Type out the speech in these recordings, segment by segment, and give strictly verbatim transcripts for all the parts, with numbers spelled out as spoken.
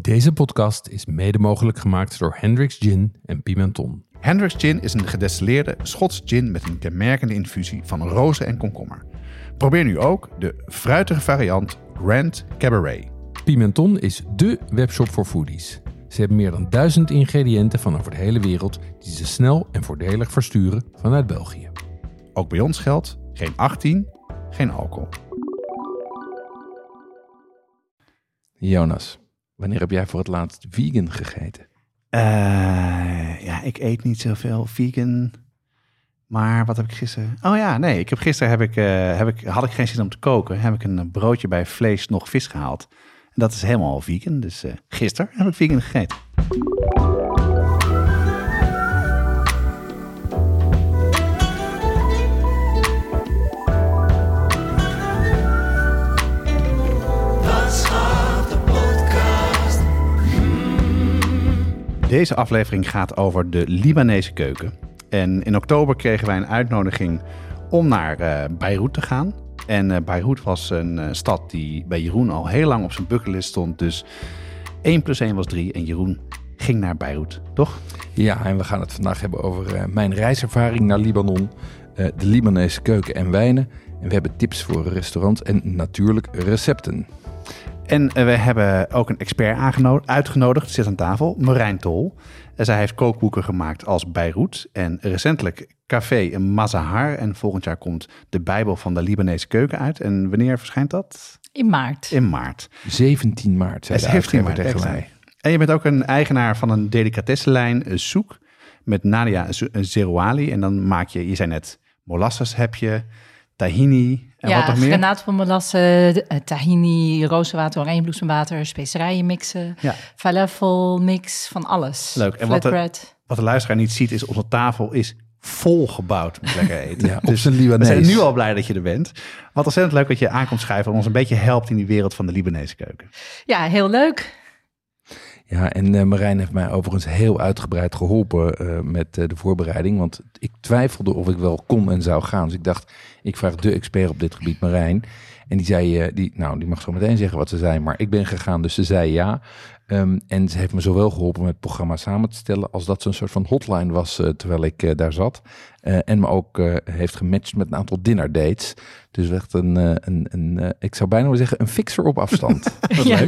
Deze podcast is mede mogelijk gemaakt door Hendrick's Gin en Pimenton. Hendrick's Gin is een gedestilleerde Schots gin met een kenmerkende infusie van rozen en komkommer. Probeer nu ook de fruitige variant Grand Cabaret. Pimenton is dé webshop voor foodies. Ze hebben meer dan duizend ingrediënten van over de hele wereld die ze snel en voordelig versturen vanuit België. Ook bij ons geldt geen achttien, geen alcohol. Jonas, wanneer heb jij voor het laatst vegan gegeten? Uh, ja, ik eet niet zoveel vegan. Maar wat heb ik gisteren? Oh ja, nee. Ik heb gisteren heb ik, uh, heb ik, had ik geen zin om te koken. Heb ik een broodje bij vlees nog vis gehaald. En dat is helemaal vegan. Dus uh, gisteren heb ik vegan gegeten. Deze aflevering gaat over de Libanese keuken. En in oktober kregen wij een uitnodiging om naar uh, Beirut te gaan. En uh, Beirut was een uh, stad die bij Jeroen al heel lang op zijn bucketlist stond. Dus één plus één was drie en Jeroen ging naar Beirut, toch? Ja, en we gaan het vandaag hebben over uh, mijn reiservaring naar Libanon, uh, de Libanese keuken en wijnen. En we hebben tips voor restaurants en natuurlijk recepten. En uh, we hebben ook een expert aangenodigd, uitgenodigd, zit aan tafel, Marijn Tol. En zij heeft kookboeken gemaakt als Beirut en recentelijk Café Mazahar. En volgend jaar komt de Bijbel van de Libanese keuken uit. En wanneer verschijnt dat? In maart. In maart. zeventien maart, zei de uitgever tegen mij. En je bent ook een eigenaar van een delicatessenlijn, Soek, met Nadia Zerouali. En dan maak je, je zei net, molasses heb je, tahini. En ja, wat nog meer? granaatapelmolassen, tahini, rozenwater, oranjebloesemwater, specerijen mixen, ja. falafel mix, van alles. Leuk. En wat de, wat de luisteraar niet ziet is, onze tafel is vol gebouwd met lekker eten. Ja, dus op zijn Libanees. We zijn nu al blij dat je er bent. Wat ontzettend leuk dat je aankomt schuiven en ons een beetje helpt in die wereld van de Libanese keuken. Ja, heel leuk. Ja, en uh, Marijn heeft mij overigens heel uitgebreid geholpen uh, met uh, de voorbereiding. Want ik twijfelde of ik wel kon en zou gaan. Dus ik dacht, ik vraag de expert op dit gebied, Marijn. En die zei, uh, die, nou, die mag zo meteen zeggen wat ze zei. Maar ik ben gegaan, dus ze zei ja. Um, en ze heeft me zowel geholpen met het programma samen te stellen, als dat ze een soort van hotline was uh, terwijl ik uh, daar zat. Uh, en me ook uh, heeft gematcht met een aantal dinner dates. Dus echt een, uh, een, een uh, ik zou bijna willen zeggen, een fixer op afstand. Wat ja. leuk.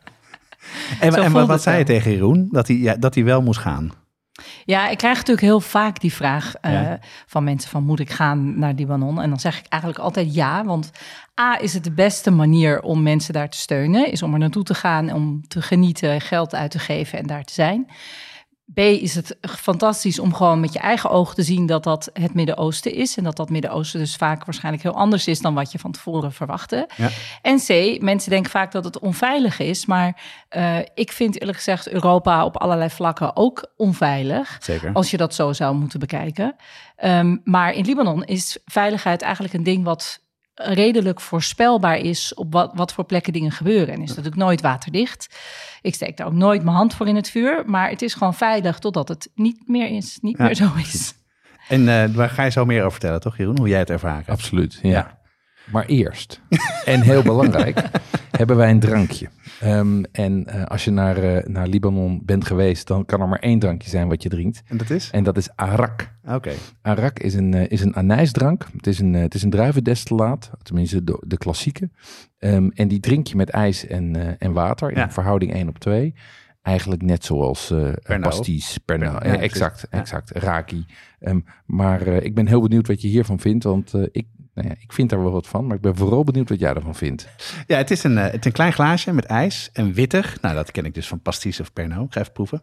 En, en wat, wat zei je tegen Jeroen? Dat hij, ja, dat hij wel moest gaan? Ja, ik krijg natuurlijk heel vaak die vraag uh, ja. van mensen van, moet ik gaan naar Libanon? En dan zeg ik eigenlijk altijd ja, want A, is het de beste manier om mensen daar te steunen, is om er naartoe te gaan, om te genieten, geld uit te geven en daar te zijn. B, is het fantastisch om gewoon met je eigen ogen te zien dat dat het Midden-Oosten is. En dat dat Midden-Oosten dus vaak waarschijnlijk heel anders is dan wat je van tevoren verwachtte. Ja. En C, mensen denken vaak dat het onveilig is. Maar uh, ik vind eerlijk gezegd Europa op allerlei vlakken ook onveilig. Zeker. Als je dat zo zou moeten bekijken. Um, maar in Libanon is veiligheid eigenlijk een ding wat redelijk voorspelbaar is op wat, wat voor plekken dingen gebeuren. En is natuurlijk nooit waterdicht. Ik steek daar ook nooit mijn hand voor in het vuur. Maar het is gewoon veilig totdat het niet meer is, niet ja. meer zo is. En uh, waar ga je zo meer over vertellen, toch Jeroen? Hoe jij het ervaren? Absoluut, ja. ja. Maar eerst, en heel belangrijk, hebben wij een drankje. Um, en uh, als je naar, uh, naar Libanon bent geweest, dan kan er maar één drankje zijn wat je drinkt. En dat is? En dat is arak. Oké. Okay. Arak is een, uh, is een anijsdrank. Het is een, uh, het is een druivendestillaat, tenminste de, de klassieke. Um, en die drink je met ijs en, uh, en water in ja. verhouding één op twee. Eigenlijk net zoals uh, pastis, Pernod. Ja, exact, ja. exact. Raki. Um, maar uh, ik ben heel benieuwd wat je hiervan vindt, want uh, ik... Nou ja, ik vind daar wel wat van, maar ik ben vooral benieuwd wat jij ervan vindt. Ja, het is een, het is een klein glaasje met ijs en wittig. Nou, dat ken ik dus van pastis of Pernod. Ik ga even proeven.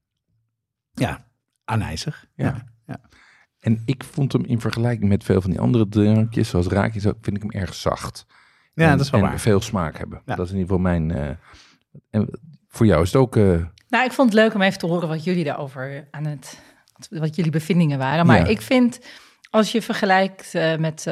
Ja, anijzig. Ja. Ja, ja. En ik vond hem in vergelijking met veel van die andere drankjes, zoals raakjes, vind ik hem erg zacht. Ja, en, dat is wel en waar. veel smaak hebben. Ja. Dat is in ieder geval mijn... Uh, en voor jou is het ook... Uh... Nou, ik vond het leuk om even te horen wat jullie daarover aan het... wat jullie bevindingen waren. Maar ja. ik vind, als je vergelijkt uh, met... Uh,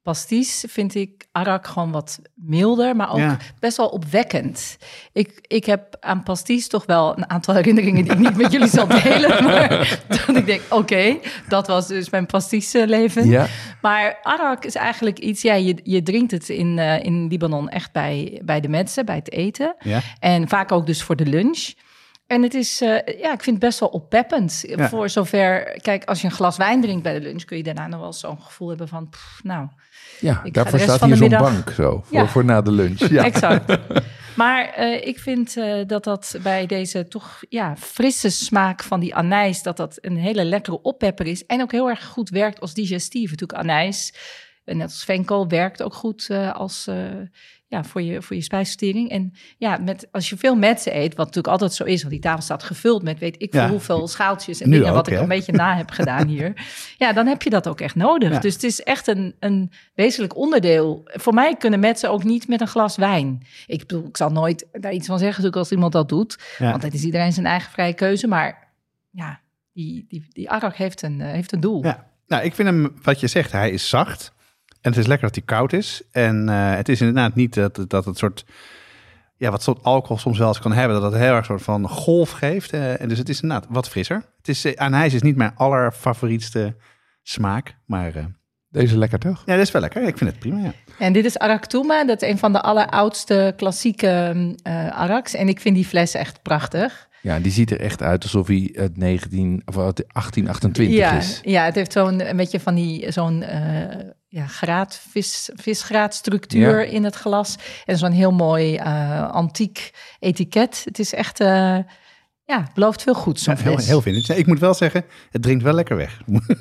pastis vind ik arak gewoon wat milder, maar ook Ja. best wel opwekkend. Ik, ik heb aan pastis toch wel een aantal herinneringen die ik niet met jullie zal delen. Maar dat ik denk, oké, okay, dat was dus mijn pastisleven. Ja. Maar arak is eigenlijk iets, ja, je, je drinkt het in, uh, in Libanon echt bij, bij de mensen, bij het eten. Ja. En vaak ook dus voor de lunch. En het is, uh, ja, ik vind het best wel oppeppend. Ja. Voor zover, kijk, als je een glas wijn drinkt bij de lunch, kun je daarna nog wel zo'n gevoel hebben van, pff, nou... Ja, Ik daarvoor ga de rest staat van hier de zo'n middag- bank zo, voor, Ja. voor na de lunch. Ja. Exact. Maar uh, ik vind uh, dat dat bij deze toch ja, frisse smaak van die anijs, dat dat een hele lekkere oppepper is. En ook heel erg goed werkt als digestief. Natuurlijk anijs, net als venkel, werkt ook goed uh, als... Uh, Ja, voor je, voor je spijsvertering. En ja, met, als je veel metsen eet, wat natuurlijk altijd zo is, want die tafel staat gevuld met weet ik veel Ja. hoeveel schaaltjes en Nu dingen, ook, wat ik hè? een beetje na heb gedaan hier. Ja, dan heb je dat ook echt nodig. Ja. Dus het is echt een, een wezenlijk onderdeel. Voor mij kunnen metsen ook niet met een glas wijn. Ik bedoel, ik zal nooit daar iets van zeggen, natuurlijk als iemand dat doet. Ja. Want het is iedereen zijn eigen vrije keuze. Maar ja, die, die, die arak heeft een, uh, heeft een doel. Ja. Nou, ik vind hem, wat je zegt, hij is zacht. En het is lekker dat hij koud is. En uh, het is inderdaad niet dat, dat het soort... Ja, wat soort alcohol soms wel eens kan hebben. Dat het heel erg soort van golf geeft. Uh, en dus het is inderdaad wat frisser. Het is, uh, anijs is niet mijn allerfavorietste smaak. Maar uh, Deze is lekker toch? ja, dat is wel lekker. Ik vind het prima, ja. En dit is Arak Touma. Dat is een van de alleroudste klassieke uh, araks. En ik vind die fles echt prachtig. Ja, die ziet er echt uit alsof hij uit negentien of uit achttien achtentwintig Ja, is. ja, het heeft zo'n een beetje van die zo'n uh, ja, graad, vis, visgraadstructuur Ja. in het glas. En zo'n heel mooi uh, antiek etiket. Het is echt, uh, ja, het belooft veel goed, zo'n Ja, heel, fles. heel vintage. Nee, ik moet wel zeggen, het drinkt wel lekker weg.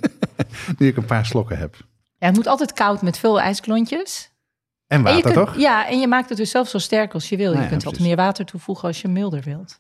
Nu ik een paar slokken heb. Ja, het moet altijd koud met veel ijsklontjes. En En je water, kunt, toch? Ja, en je maakt het dus zelf zo sterk als je wil. Nou Je ja, kunt wat precies. meer water toevoegen als je milder wilt.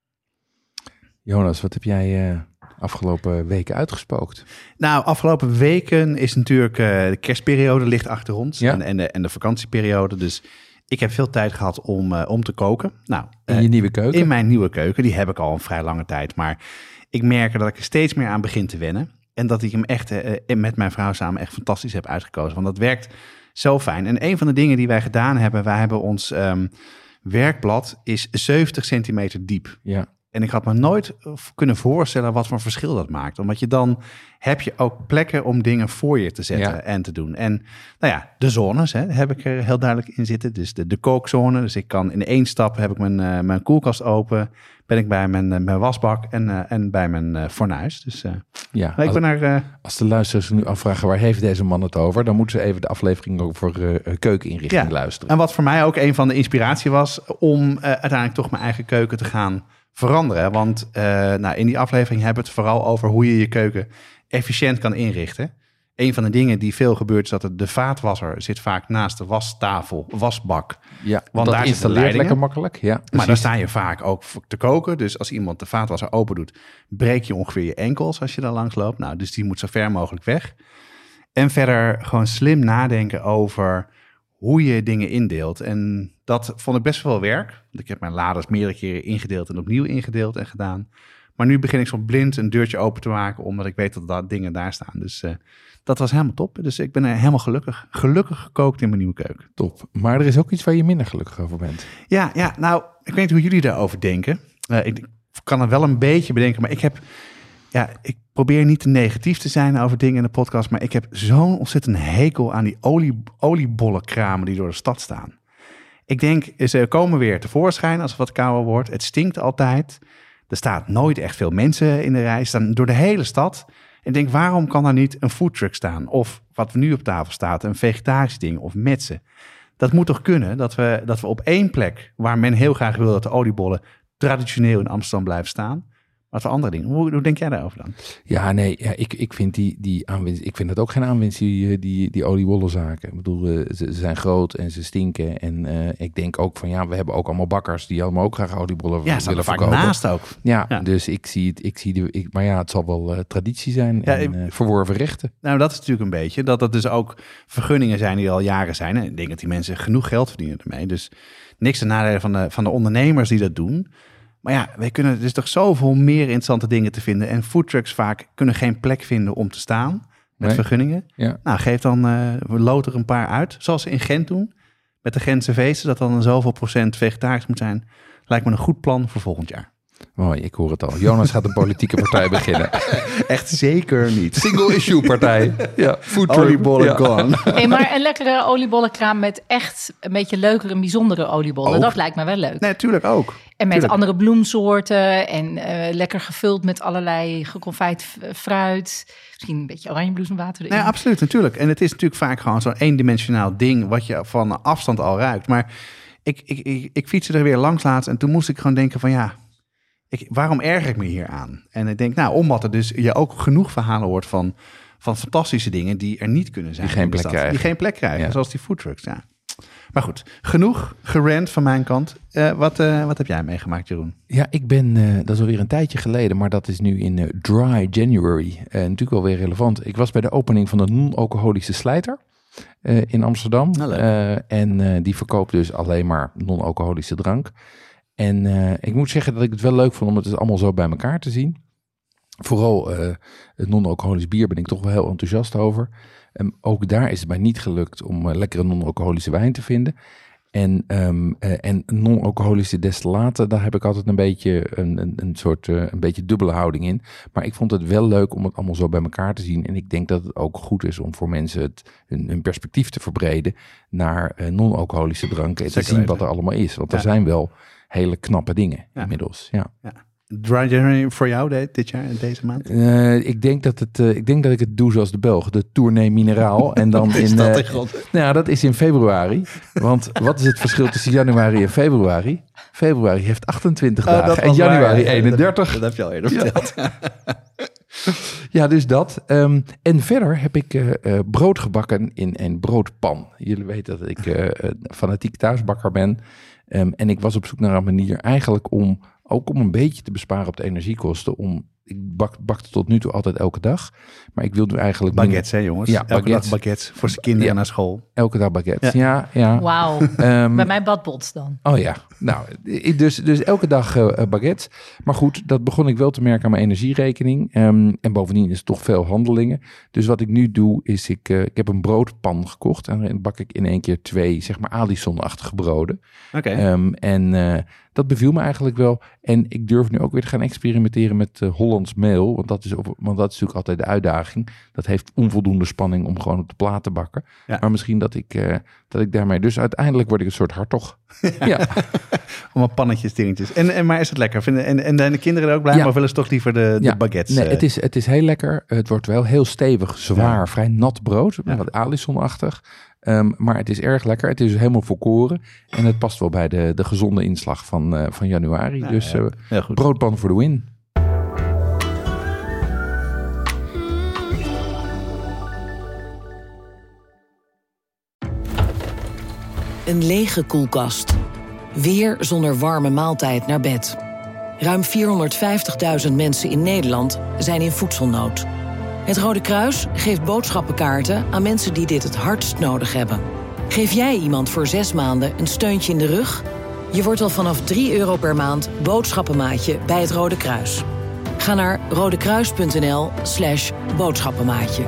Jonas, wat heb jij uh, afgelopen weken uitgespookt? Nou, afgelopen weken is natuurlijk uh, de kerstperiode ligt achter ons. Ja. En, en, de, en de vakantieperiode. Dus ik heb veel tijd gehad om, uh, om te koken. Nou, In uh, je nieuwe keuken? in mijn nieuwe keuken. Die heb ik al een vrij lange tijd. Maar ik merk dat ik er steeds meer aan begin te wennen. En dat ik hem echt uh, met mijn vrouw samen echt fantastisch heb uitgekozen. Want dat werkt zo fijn. En een van de dingen die wij gedaan hebben... wij hebben ons um, werkblad is zeventig centimeter diep. Ja. En ik had me nooit kunnen voorstellen wat voor verschil dat maakt. Omdat je dan heb je ook plekken om dingen voor je te zetten Ja. en te doen. En nou ja, de zones hè, heb ik er heel duidelijk in zitten. Dus de, de kookzone. Dus ik kan in één stap heb ik mijn, uh, mijn koelkast open. Ben ik bij mijn, uh, mijn wasbak en, uh, en bij mijn uh, fornuis. Dus uh, ja. ik Als, ben er... Uh, als de luisteraars nu afvragen waar heeft deze man het over, dan moeten ze even de aflevering over uh, keukeninrichting Ja. luisteren. En wat voor mij ook een van de inspiratie was om uh, uiteindelijk toch mijn eigen keuken te gaan veranderen. Want uh, nou, in die aflevering hebben we het vooral over hoe je je keuken efficiënt kan inrichten. Een van de dingen die veel gebeurt is dat de vaatwasser zit vaak naast de wastafel, wasbak. Ja, Want dat daar zitten installeert leidingen. lekker makkelijk. Ja, Maar daar precies. sta je vaak ook voor te koken. Dus als iemand de vaatwasser open doet, breek je ongeveer je enkels als je daar langs loopt. Nou, dus die moet zo ver mogelijk weg. En verder gewoon slim nadenken over hoe je dingen indeelt. En dat vond ik best wel werk. Want ik heb mijn laders meerdere keren ingedeeld en opnieuw ingedeeld en gedaan. Maar nu begin ik zo blind een deurtje open te maken, omdat ik weet dat daar dingen daar staan. Dus uh, dat was helemaal top. Dus ik ben er helemaal gelukkig, gelukkig gekookt in mijn nieuwe keuken. Top. Maar er is ook iets waar je minder gelukkig over bent. Ja, ja, nou, ik weet niet hoe jullie daarover denken. Uh, ik kan het wel een beetje bedenken, maar ik heb... Ja, ik probeer niet te negatief te zijn over dingen in de podcast, maar ik heb zo'n ontzettend hekel aan die olie, oliebollenkramen die door de stad staan. Ik denk, ze komen weer tevoorschijn als het wat kouder wordt. Het stinkt altijd. Er staat nooit echt veel mensen in de rij, staan door de hele stad. En ik denk, waarom kan daar niet een foodtruck staan? Of wat nu op tafel staat, een vegetarisch ding of metsen. Dat moet toch kunnen, dat we, dat we op één plek, waar men heel graag wil dat de oliebollen traditioneel in Amsterdam blijven staan, wat voor andere dingen. Hoe, hoe denk jij daarover dan? Ja, nee, ja, ik, ik vind die, die aanwinst, ik vind dat ook geen aanwinst, die, die, die oliebollenzaken. Ik bedoel, uh, ze, ze zijn groot en ze stinken. En uh, ik denk ook van, ja, we hebben ook allemaal bakkers die allemaal ook graag oliebollen Ja, staan willen er vaak verkopen. naast ook. Ja, Ja. dus ik zie het, ik zie de, ik, maar ja, het zal wel uh, traditie zijn Ja, en uh, verworven rechten. Nou, dat is natuurlijk een beetje, dat dat dus ook vergunningen zijn die al jaren zijn. En ik denk dat die mensen genoeg geld verdienen ermee. Dus niks ten nadele van de, van de ondernemers die dat doen. Maar ja, wij kunnen, er is toch zoveel meer interessante dingen te vinden. En foodtrucks vaak kunnen geen plek vinden om te staan. met Nee. vergunningen. Ja. Nou, geef dan, uh, lood er een paar uit. Zoals ze in Gent doen, met de Gentse feesten, dat dan zoveel procent vegetarisch moet zijn. Lijkt me een goed plan voor volgend jaar. Mooi, ik hoor het al. Jonas gaat een politieke partij beginnen. Echt zeker niet. Single issue partij. Ja, foodtruck. Oliebollen Ja. gone. Hey, maar een lekkere oliebollenkraam met echt een beetje leukere en bijzondere oliebollen. Ook. Dat lijkt me wel leuk. Nee, tuurlijk ook. En met tuurlijk. andere bloemsoorten en uh, lekker gevuld met allerlei geconfijt f- fruit. Misschien een beetje oranjebloesemwater erin. Nee, absoluut, natuurlijk. En het is natuurlijk vaak gewoon zo'n eendimensionaal ding wat je van afstand al ruikt. Maar ik, ik, ik, ik fietste er weer langs laatst en toen moest ik gewoon denken van ja, ik, waarom erger ik me hier aan? En ik denk, nou, omdat er dus je ook genoeg verhalen hoort van, van fantastische dingen die er niet kunnen zijn. Die geen in de plek stad. krijgen. Die geen plek krijgen, Ja. zoals die foodtrucks, ja. Maar goed, genoeg gerant van mijn kant. Uh, wat, uh, wat heb jij meegemaakt, Jeroen? Ja, ik ben, uh, dat is alweer een tijdje geleden, maar dat is nu in uh, Dry January. Uh, natuurlijk wel weer relevant. Ik was bij de opening van de non-alcoholische Slijter uh, in Amsterdam. Nou, leuk. Uh, en uh, die verkoopt dus alleen maar non-alcoholische drank. En uh, ik moet zeggen dat ik het wel leuk vond om het dus allemaal zo bij elkaar te zien. Vooral uh, het non-alcoholisch bier ben ik toch wel heel enthousiast over. Um, ook daar is het mij niet gelukt om uh, lekkere non-alcoholische wijn te vinden. En, um, uh, en non-alcoholische destillaten, daar heb ik altijd een beetje een, een, een soort uh, een beetje dubbele houding in. Maar ik vond het wel leuk om het allemaal zo bij elkaar te zien. En ik denk dat het ook goed is om voor mensen het, hun, hun perspectief te verbreden naar uh, non-alcoholische dranken. En te zien wat er allemaal is. Want ja. er zijn wel hele knappe dingen ja. inmiddels. Ja. Ja. Dry January voor jou de, dit jaar en deze maand? Uh, ik, denk dat het, uh, ik denk dat ik het doe zoals de Belgen, de Tournee Mineraal. En dan is in, dat uh, in grond? Nou, dat is in februari. Want wat is het verschil tussen januari en februari? Februari heeft achtentwintig Oh, dagen en januari waar, ja. eenendertig. Dat, dat heb je al eerder verteld. Ja, ja dus dat. Um, en verder heb ik uh, uh, brood gebakken in een broodpan. Jullie weten dat ik uh, fanatiek thuisbakker ben. Um, en ik was op zoek naar een manier eigenlijk om ook om een beetje te besparen op de energiekosten. Om, ik bak, bakte tot nu toe altijd elke dag. Maar ik wil nu eigenlijk... Baguettes, hè jongens? Ja, elke baguettes. dag baguettes voor zijn kinderen Ja. naar school. Elke dag baguettes, ja. ja, ja. Wauw, Um, bij mij badbots dan. Oh ja, nou, dus, dus elke dag uh, baguettes. Maar goed, dat begon ik wel te merken aan mijn energierekening. Um, en bovendien is het toch veel handelingen. Dus wat ik nu doe, is ik, uh, ik heb een broodpan gekocht. En dan bak ik in één keer twee, zeg maar, Alison-achtige broden. Oké. Okay. Um, en uh, dat beviel me eigenlijk wel. En ik durf nu ook weer te gaan experimenteren met uh, Hollands meel. Want dat, is op, want dat is natuurlijk altijd de uitdaging. Dat heeft onvoldoende spanning om gewoon op de plaat te bakken. Ja. Maar misschien dat ik, uh, dat ik daarmee... Dus uiteindelijk word ik een soort hartog. Ja. ja. Allemaal pannetjes, dingetjes. En, en, maar is het lekker? Vinden, en, en de kinderen er ook blij? Ja. Maar willen ze toch liever de, de ja. baguettes? Nee, uh... het, is, het is heel lekker. Het wordt wel heel stevig, zwaar, ja. vrij nat brood. Ja. Wat Alison-achtig. Um, maar het is erg lekker. Het is helemaal volkoren. En het past wel bij de, de gezonde inslag van, uh, van januari. Ja, dus uh, ja, goed. Broodpan voor de win. Een lege koelkast. Weer zonder warme maaltijd naar bed. Ruim vierhonderdvijftigduizend mensen in Nederland zijn in voedselnood. Het Rode Kruis geeft boodschappenkaarten aan mensen die dit het hardst nodig hebben. Geef jij iemand voor zes maanden een steuntje in de rug? Je wordt al vanaf drie euro per maand boodschappenmaatje bij het Rode Kruis. Ga naar rodekruis.nl slash boodschappenmaatje.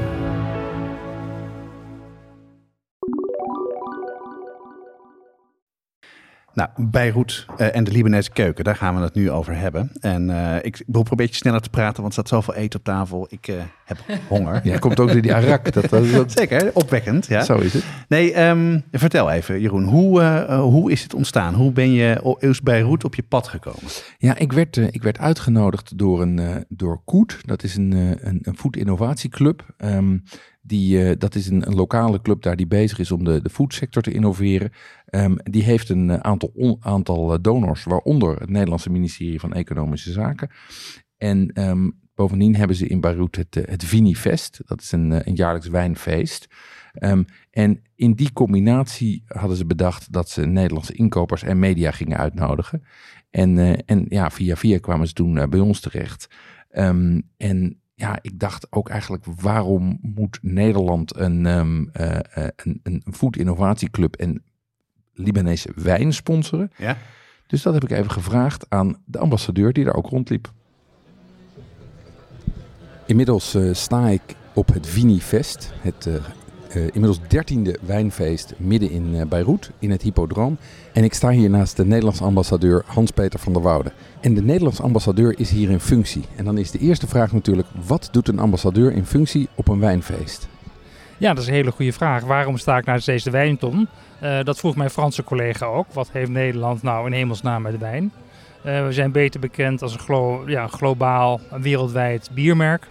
Nou, Beirut uh, en de Libanese keuken, daar gaan we het nu over hebben. En uh, ik probeer een beetje sneller te praten, want er staat zoveel eten op tafel. Ik uh, heb honger. Ja, komt ook door die arak. Dat, dat, dat... Zeker, opwekkend. Ja. Zo is het. Nee, um, vertel even, Jeroen, hoe, uh, hoe is het ontstaan? Hoe ben je uit Beirut op je pad gekomen? Ja, ik werd, uh, ik werd uitgenodigd door, een, uh, door Koet. Dat is een, uh, een, een food-innovatieclub. Um, Die, uh, dat is een, een lokale club daar die bezig is om de, de foodsector te innoveren. Um, die heeft een uh, aantal, on, aantal donors, waaronder het Nederlandse ministerie van Economische Zaken. En um, bovendien hebben ze in Beirut het, uh, het Vinifest. Dat is een, uh, een jaarlijks wijnfeest. Um, en in die combinatie hadden ze bedacht dat ze Nederlandse inkopers en media gingen uitnodigen. En, uh, en ja, via via kwamen ze toen uh, bij ons terecht. Um, en Ja, ik dacht ook eigenlijk, waarom moet Nederland een, um, uh, uh, een, een food-innovatieclub en Libanese wijn sponsoren? Ja. Dus dat heb ik even gevraagd aan de ambassadeur die daar ook rondliep. Inmiddels uh, sta ik op het Vinifest, het uh, uh, inmiddels dertiende wijnfeest midden in uh, Beirut, in het Hippodroom. En ik sta hier naast de Nederlandse ambassadeur Hans-Peter van der Woude. En de Nederlandse ambassadeur is hier in functie. En dan is de eerste vraag natuurlijk, wat doet een ambassadeur in functie op een wijnfeest? Ja, dat is een hele goede vraag. Waarom sta ik naast deze wijnton? Uh, dat vroeg mijn Franse collega ook. Wat heeft Nederland nou in hemelsnaam met wijn? Uh, we zijn beter bekend als een glo- ja, globaal, wereldwijd biermerk.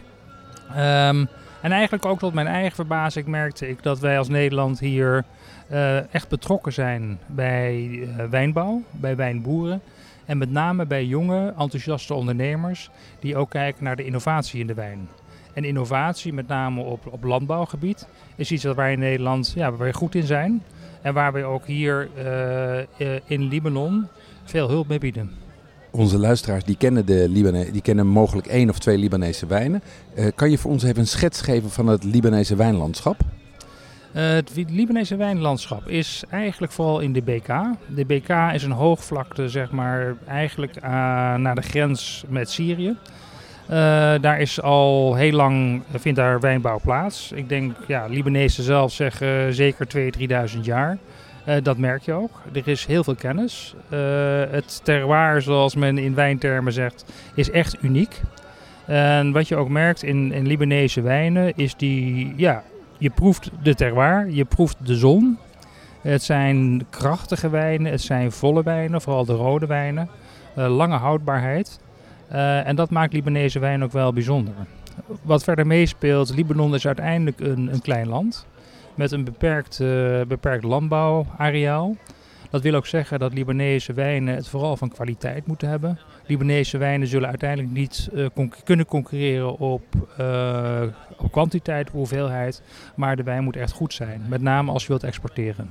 Um, en eigenlijk ook tot mijn eigen verbazing merkte ik dat wij als Nederland hier uh, echt betrokken zijn bij uh, wijnbouw, bij wijnboeren. En met name bij jonge, enthousiaste ondernemers die ook kijken naar de innovatie in de wijn. En innovatie, met name op, op landbouwgebied, is iets waar wij in Nederland ja, waar wij goed in zijn. En waar wij ook hier uh, uh, in Libanon veel hulp mee bieden. Onze luisteraars die kennen, de Libane- die kennen mogelijk één of twee Libanese wijnen. Uh, kan je voor ons even een schets geven van het Libanese wijnlandschap? Uh, het Libanese wijnlandschap is eigenlijk vooral in de B K. De B K is een hoogvlakte, zeg maar, eigenlijk uh, naar de grens met Syrië. Uh, daar is al heel lang, vindt daar wijnbouw plaats. Ik denk, ja, Libanezen zelf zeggen zeker tweeduizend, drieduizend jaar. Uh, dat merk je ook. Er is heel veel kennis. Uh, het terroir, zoals men in wijntermen zegt, is echt uniek. En wat je ook merkt in, in Libanese wijnen is die, ja, je proeft de terroir, je proeft de zon. Het zijn krachtige wijnen, het zijn volle wijnen, vooral de rode wijnen. Uh, lange houdbaarheid. Uh, en dat maakt Libanese wijn ook wel bijzonder. Wat verder meespeelt, Libanon is uiteindelijk een, een klein land met een beperkt, uh, beperkt landbouwareaal. Dat wil ook zeggen dat Libanese wijnen het vooral van kwaliteit moeten hebben. Libanese wijnen zullen uiteindelijk niet uh, con- kunnen concurreren op, uh, op kwantiteit, hoeveelheid, maar de wijn moet echt goed zijn, met name als je wilt exporteren.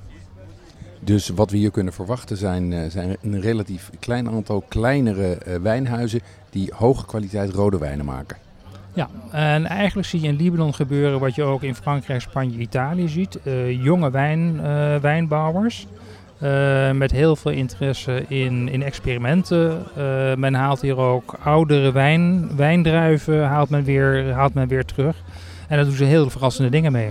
Dus wat we hier kunnen verwachten zijn, uh, zijn een relatief klein aantal kleinere uh, wijnhuizen die hoge kwaliteit rode wijnen maken. Ja, en eigenlijk zie je in Libanon gebeuren wat je ook in Frankrijk, Spanje, Italië ziet. Uh, jonge wijn, uh, wijnbouwers uh, met heel veel interesse in, in experimenten. Uh, men haalt hier ook oudere wijn, wijndruiven haalt men, weer, haalt men weer terug. En daar doen ze heel verrassende dingen mee.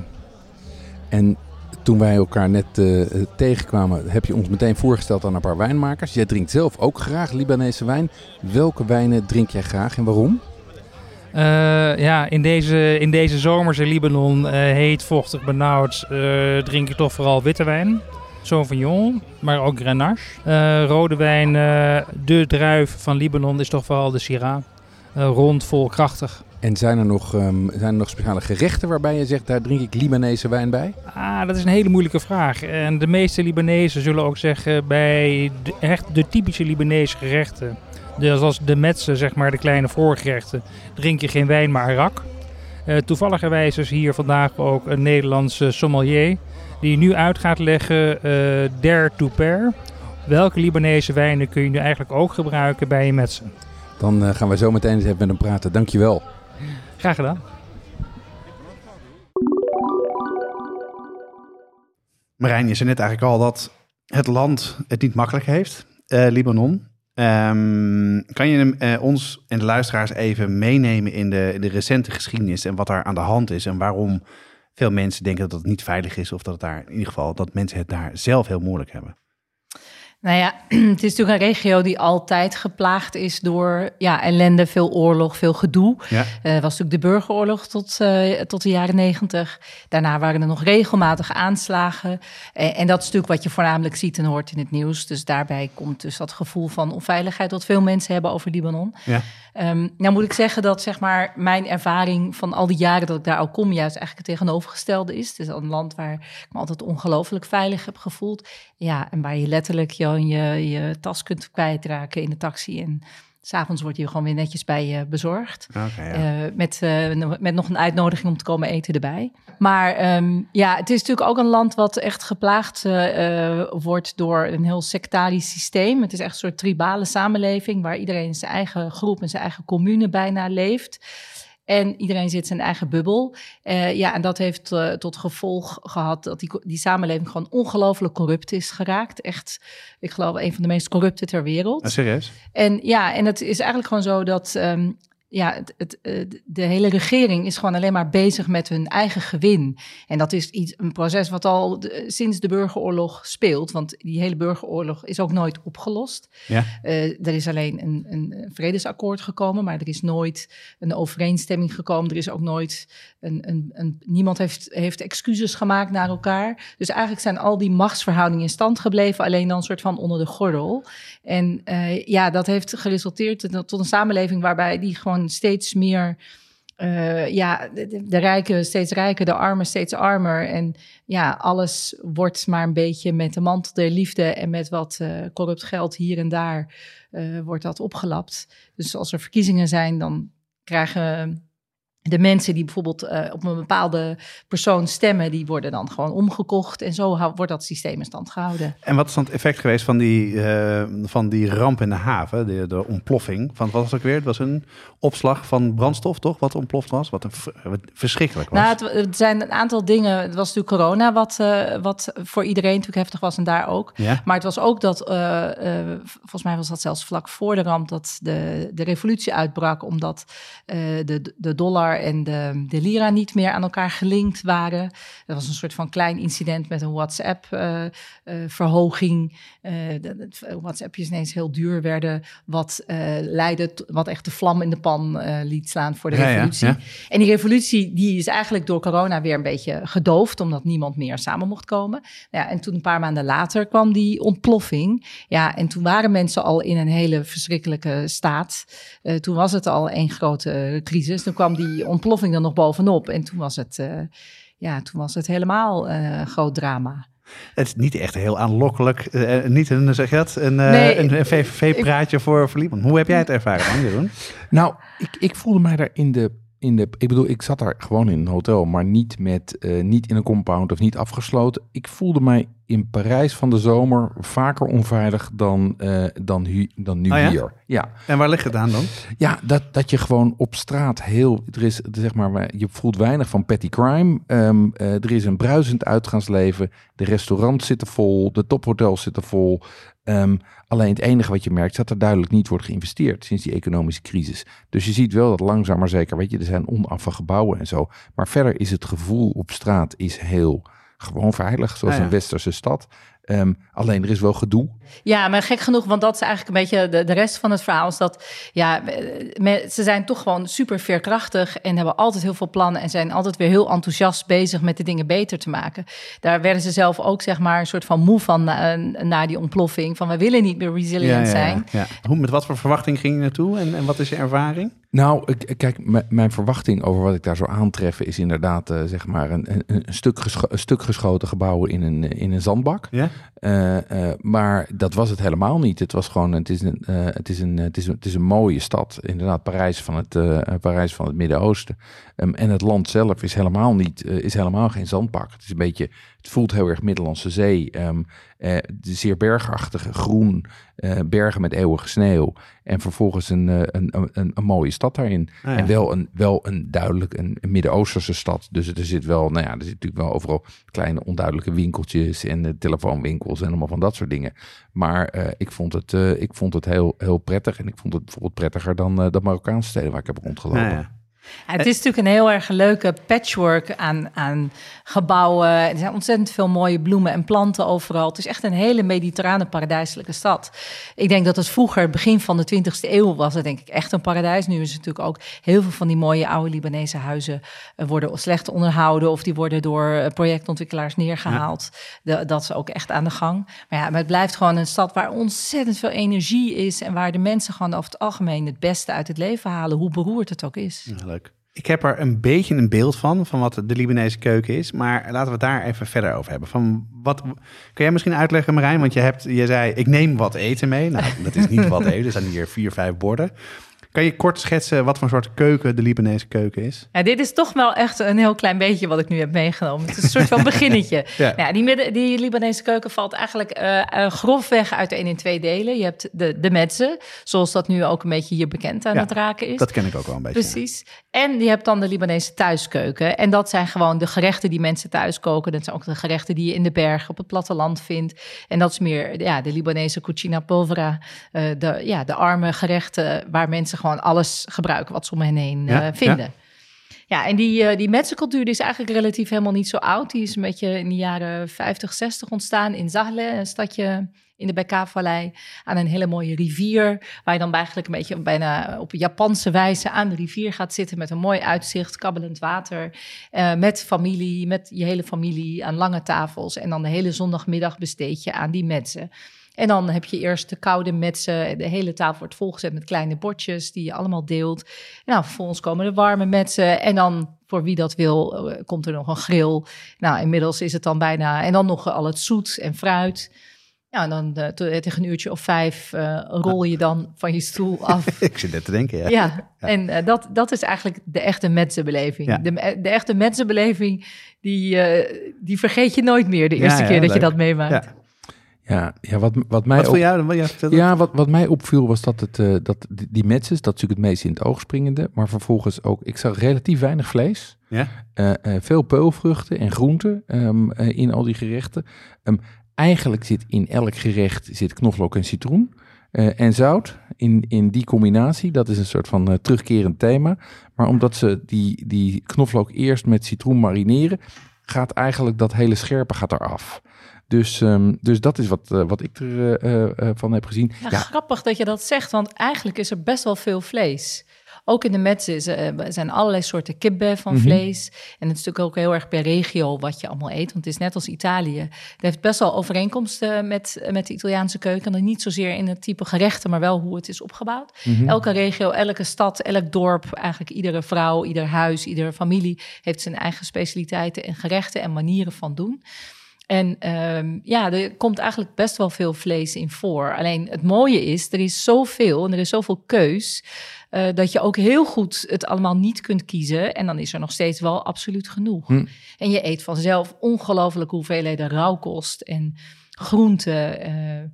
En toen wij elkaar net uh, tegenkwamen, heb je ons meteen voorgesteld aan een paar wijnmakers. Jij drinkt zelf ook graag Libanese wijn. Welke wijnen drink jij graag en waarom? Uh, ja, in deze, in deze zomerse Libanon, uh, heet, vochtig, benauwd, uh, drink ik toch vooral witte wijn. Sauvignon, maar ook Grenache. Uh, rode wijn, uh, de druif van Libanon is toch vooral de Syrah. Uh, rond, vol, krachtig. En zijn er, nog, um, zijn er nog speciale gerechten waarbij je zegt, daar drink ik Libanese wijn bij? Ah, dat is een hele moeilijke vraag. En de meeste Libanezen zullen ook zeggen, bij de, echt de typische Libanese gerechten, dus als de metsen, zeg maar, de kleine voorgerechten, drink je geen wijn, maar arak. Uh, toevalligerwijs is hier vandaag ook een Nederlandse sommelier die nu uit gaat leggen, uh, der to pair. Welke Libanese wijnen kun je nu eigenlijk ook gebruiken bij je metsen? Dan uh, gaan we zo meteen eens even met hem praten. Dankjewel. Graag gedaan. Marijn, je zei net eigenlijk al dat het land het niet makkelijk heeft, uh, Libanon. Um, kan je uh, ons en de luisteraars even meenemen in de, in de recente geschiedenis en wat daar aan de hand is en waarom veel mensen denken dat het niet veilig is of dat het daar in ieder geval dat mensen het daar zelf heel moeilijk hebben? Nou ja, het is natuurlijk een regio die altijd geplaagd is door ja, ellende, veel oorlog, veel gedoe. Ja. Uh, was natuurlijk de burgeroorlog tot, uh, tot de jaren negentig. Daarna waren er nog regelmatig aanslagen. Uh, en dat is natuurlijk wat je voornamelijk ziet en hoort in het nieuws. Dus daarbij komt dus dat gevoel van onveiligheid wat veel mensen hebben over Libanon. Ja. Um, nou moet ik zeggen dat zeg maar mijn ervaring van al die jaren dat ik daar al kom, juist eigenlijk het tegenovergestelde is. Het is een land waar ik me altijd ongelooflijk veilig heb gevoeld. Ja, en waar je letterlijk je, je, je tas kunt kwijtraken in de taxi. En 's avonds wordt je gewoon weer netjes bij je bezorgd. Okay, ja. uh, met, uh, met nog een uitnodiging om te komen eten erbij. Maar um, ja, het is natuurlijk ook een land wat echt geplaagd uh, wordt door een heel sectarisch systeem. Het is echt een soort tribale samenleving waar iedereen in zijn eigen groep en zijn eigen commune bijna leeft. En iedereen zit in zijn eigen bubbel. Uh, ja, en dat heeft uh, tot gevolg gehad dat die, die samenleving gewoon ongelooflijk corrupt is geraakt. Echt, ik geloof, een van de meest corrupte ter wereld. Ah, serieus? En ja, en het is eigenlijk gewoon zo dat um, ja, het, het, de hele regering is gewoon alleen maar bezig met hun eigen gewin. En dat is iets, een proces wat al de, sinds de burgeroorlog speelt. Want die hele burgeroorlog is ook nooit opgelost. Ja. Uh, er is alleen een, een vredesakkoord gekomen, maar er is nooit een overeenstemming gekomen. Er is ook nooit een, een, een niemand heeft, heeft excuses gemaakt naar elkaar. Dus eigenlijk zijn al die machtsverhoudingen in stand gebleven, alleen dan een soort van onder de gordel. En uh, ja, dat heeft geresulteerd tot een samenleving waarbij die gewoon steeds meer, uh, ja, de, de rijken steeds rijker, de armen steeds armer. En ja, alles wordt maar een beetje met de mantel der liefde en met wat uh, corrupt geld hier en daar uh, wordt dat opgelapt. Dus als er verkiezingen zijn, dan krijgen de mensen die bijvoorbeeld uh, op een bepaalde persoon stemmen, die worden dan gewoon omgekocht. En zo hou, wordt dat systeem in stand gehouden. En wat is dan het effect geweest van die, uh, van die ramp in de haven, de, de ontploffing? Van, wat was het ook weer? Het was een opslag van brandstof, toch? Wat ontploft was? Wat, een, wat verschrikkelijk was. Nou, het, het zijn een aantal dingen. Het was natuurlijk corona, wat, uh, wat voor iedereen natuurlijk heftig was en daar ook. Ja. Maar het was ook dat, uh, uh, volgens mij was dat zelfs vlak voor de ramp, dat de, de revolutie uitbrak, omdat uh, de, de dollar en de, de lira niet meer aan elkaar gelinkt waren. Dat was een soort van klein incident met een WhatsApp-verhoging. Uh, uh, uh, WhatsAppjes ineens heel duur werden, wat uh, leidde, t- wat echt de vlam in de pan uh, liet slaan voor de ja, revolutie. Ja, ja. En die revolutie die is eigenlijk door corona weer een beetje gedoofd, omdat niemand meer samen mocht komen. Ja, en toen een paar maanden later kwam die ontploffing. Ja, en toen waren mensen al in een hele verschrikkelijke staat. Uh, toen was het al één grote crisis. Toen kwam die ontploffing er nog bovenop. En toen was het, uh, ja, toen was het helemaal uh, een groot drama. Het is niet echt heel aanlokkelijk. Uh, niet een, zeg je dat, een, uh, nee, een V V V-praatje ik, voor, voor Liban. Hoe heb jij het ervaren dan, Jeroen? Nou, ik, ik voelde mij daar in de... In de, ik bedoel, ik zat daar gewoon in een hotel, maar niet, met, uh, niet in een compound of niet afgesloten. Ik voelde mij in Parijs van de zomer vaker onveilig dan, uh, dan, hu, dan nu oh ja? hier. Ja. En waar ligt het aan dan? Ja, dat, dat je gewoon op straat heel... Er is, zeg maar, je voelt weinig van petty crime. Um, uh, er is een bruisend uitgaansleven. De restaurants zitten vol, de tophotels zitten vol. Um, alleen het enige wat je merkt is dat er duidelijk niet wordt geïnvesteerd sinds die economische crisis. Dus je ziet wel dat langzaam maar zeker, weet je, er zijn onaffe gebouwen en zo. Maar verder is het gevoel op straat is heel gewoon veilig, zoals ah, ja. een westerse stad. Um, alleen er is wel gedoe. Ja, maar gek genoeg, want dat is eigenlijk een beetje de, de rest van het verhaal. Is dat ja, me, ze zijn toch gewoon super veerkrachtig en hebben altijd heel veel plannen en zijn altijd weer heel enthousiast bezig met de dingen beter te maken. Daar werden ze zelf ook zeg maar een soort van moe van na, na die ontploffing. Van we willen niet meer resilient ja, ja, zijn. Ja, ja. Hoe, met wat voor verwachting ging je naartoe en, en wat is je ervaring? Nou, ik, kijk, m- mijn verwachting over wat ik daar zou aantreffen is inderdaad uh, zeg maar een, een, een, stuk gescho- een stuk geschoten gebouwen in een, in een zandbak. Ja? Uh, uh, maar dat was het helemaal niet. Het was gewoon, het is een, uh, het is een, het is een, het is een mooie stad. Inderdaad, Parijs van het, uh, Parijs van het Midden-Oosten. Um, en het land zelf is helemaal niet, uh, is helemaal geen zandbak. Het is een beetje, het voelt heel erg Middellandse Zee. Um, uh, zeer bergachtige, groen, uh, bergen met eeuwige sneeuw. En vervolgens een, uh, een, een, een mooie stad daarin. Ah, ja. En wel een, wel een duidelijk een, een Midden-Oosterse stad. Dus er zit wel, nou ja, er zit natuurlijk wel overal kleine onduidelijke winkeltjes en uh, telefoonwinkels en allemaal van dat soort dingen. Maar uh, ik vond het, uh, ik vond het heel, heel prettig. En ik vond het bijvoorbeeld prettiger dan uh, de Marokkaanse steden waar ik heb rondgelopen. Ah, ja. Ja, het is natuurlijk een heel erg leuke patchwork aan, aan gebouwen. Er zijn ontzettend veel mooie bloemen en planten overal. Het is echt een hele mediterrane paradijselijke stad. Ik denk dat het vroeger, begin van de twintigste eeuw, was het denk ik echt een paradijs. Nu is het natuurlijk ook heel veel van die mooie oude Libanese huizen worden slecht onderhouden of die worden door projectontwikkelaars neergehaald. Ja. De, dat is ook echt aan de gang. Maar ja, maar het blijft gewoon een stad waar ontzettend veel energie is en waar de mensen gewoon over het algemeen het beste uit het leven halen, hoe beroerd het ook is. Ja, leuk. Ik heb er een beetje een beeld van, van wat de Libanese keuken is. Maar laten we het daar even verder over hebben. Van wat, kun jij misschien uitleggen, Marijn? Want je, hebt, je zei, ik neem wat eten mee. Nou, dat is niet wat eten. Er zijn hier vier, vijf borden. Kan je kort schetsen wat voor soort keuken de Libanese keuken is? Ja, dit is toch wel echt een heel klein beetje wat ik nu heb meegenomen. Het is een soort van beginnetje. Ja. Ja, die, midden, die Libanese keuken valt eigenlijk uh, uh, grofweg uiteen in twee delen. Je hebt de, de mezze, zoals dat nu ook een beetje hier bekend aan ja, het raken is. Dat ken ik ook wel een beetje. Precies. Ja. En je hebt dan de Libanese thuiskeuken. En dat zijn gewoon de gerechten die mensen thuis koken. Dat zijn ook de gerechten die je in de bergen op het platteland vindt. En dat is meer ja, de Libanese cucina povera. Uh, de, ja, de arme gerechten waar mensen gewoon alles gebruiken wat ze om hen heen Ja, uh, vinden. ja. Ja, en die, uh, die metsencultuur die is eigenlijk relatief helemaal niet zo oud. Die is een beetje in de jaren vijftig, zestig ontstaan in Zahle, een stadje in de Bekaa-vallei, aan een hele mooie rivier, waar je dan eigenlijk een beetje bijna op Japanse wijze aan de rivier gaat zitten met een mooi uitzicht, kabbelend water, uh, met familie, met je hele familie aan lange tafels en dan de hele zondagmiddag besteed je aan die metsen. En dan heb je eerst de koude metsen. De hele tafel wordt volgezet met kleine bordjes die je allemaal deelt. Nou, vervolgens komen de warme metsen. En dan, voor wie dat wil, uh, komt er nog een grill. Nou, inmiddels is het dan bijna... En dan nog al het zoet en fruit. Nou, en dan uh, tegen een uurtje of vijf uh, rol je dan van je stoel af. Ik zit net te denken, ja. Ja, ja. en uh, dat, dat is eigenlijk de echte metsenbeleving. Ja. De, de echte metsenbeleving, die, uh, die vergeet je nooit meer de eerste Ja, ja, keer dat leuk. je dat meemaakt. Ja. Ja, ja wat, wat mij Wat voor op- jou dan? Wat jij vertelde? Ja, wat, wat mij opviel was dat, het, uh, dat die, die metses, dat is natuurlijk het meest in het oog springende. Maar vervolgens ook, ik zag relatief weinig vlees. Ja? Uh, uh, veel peulvruchten en groenten um, uh, in al die gerechten. Um, eigenlijk zit in elk gerecht zit knoflook en citroen. Uh, en zout in, in die combinatie. Dat is een soort van uh, terugkerend thema. Maar omdat ze die, die knoflook eerst met citroen marineren, gaat eigenlijk dat hele scherpe gaat eraf. Dus, um, dus dat is wat, uh, wat ik er uh, uh, van heb gezien. Ja, Ja, grappig dat je dat zegt, want eigenlijk is er best wel veel vlees. Ook in de metsen is, uh, zijn allerlei soorten kibbe van Mhm. vlees. En het is natuurlijk ook heel erg per regio wat je allemaal eet. Want het is net als Italië. Het heeft best wel overeenkomsten met, met de Italiaanse keuken. Dan niet zozeer in het type gerechten, maar wel hoe het is opgebouwd. Mhm. Elke regio, elke stad, elk dorp, eigenlijk iedere vrouw, ieder huis, iedere familie heeft zijn eigen specialiteiten en gerechten en manieren van doen. En um, ja, er komt eigenlijk best wel veel vlees in voor. Alleen het mooie is, er is zoveel en er is zoveel keus, uh, dat je ook heel goed het allemaal niet kunt kiezen. En dan is er nog steeds wel absoluut genoeg. Hm. En je eet vanzelf ongelooflijke hoeveelheden rauwkost en groenten. Uh,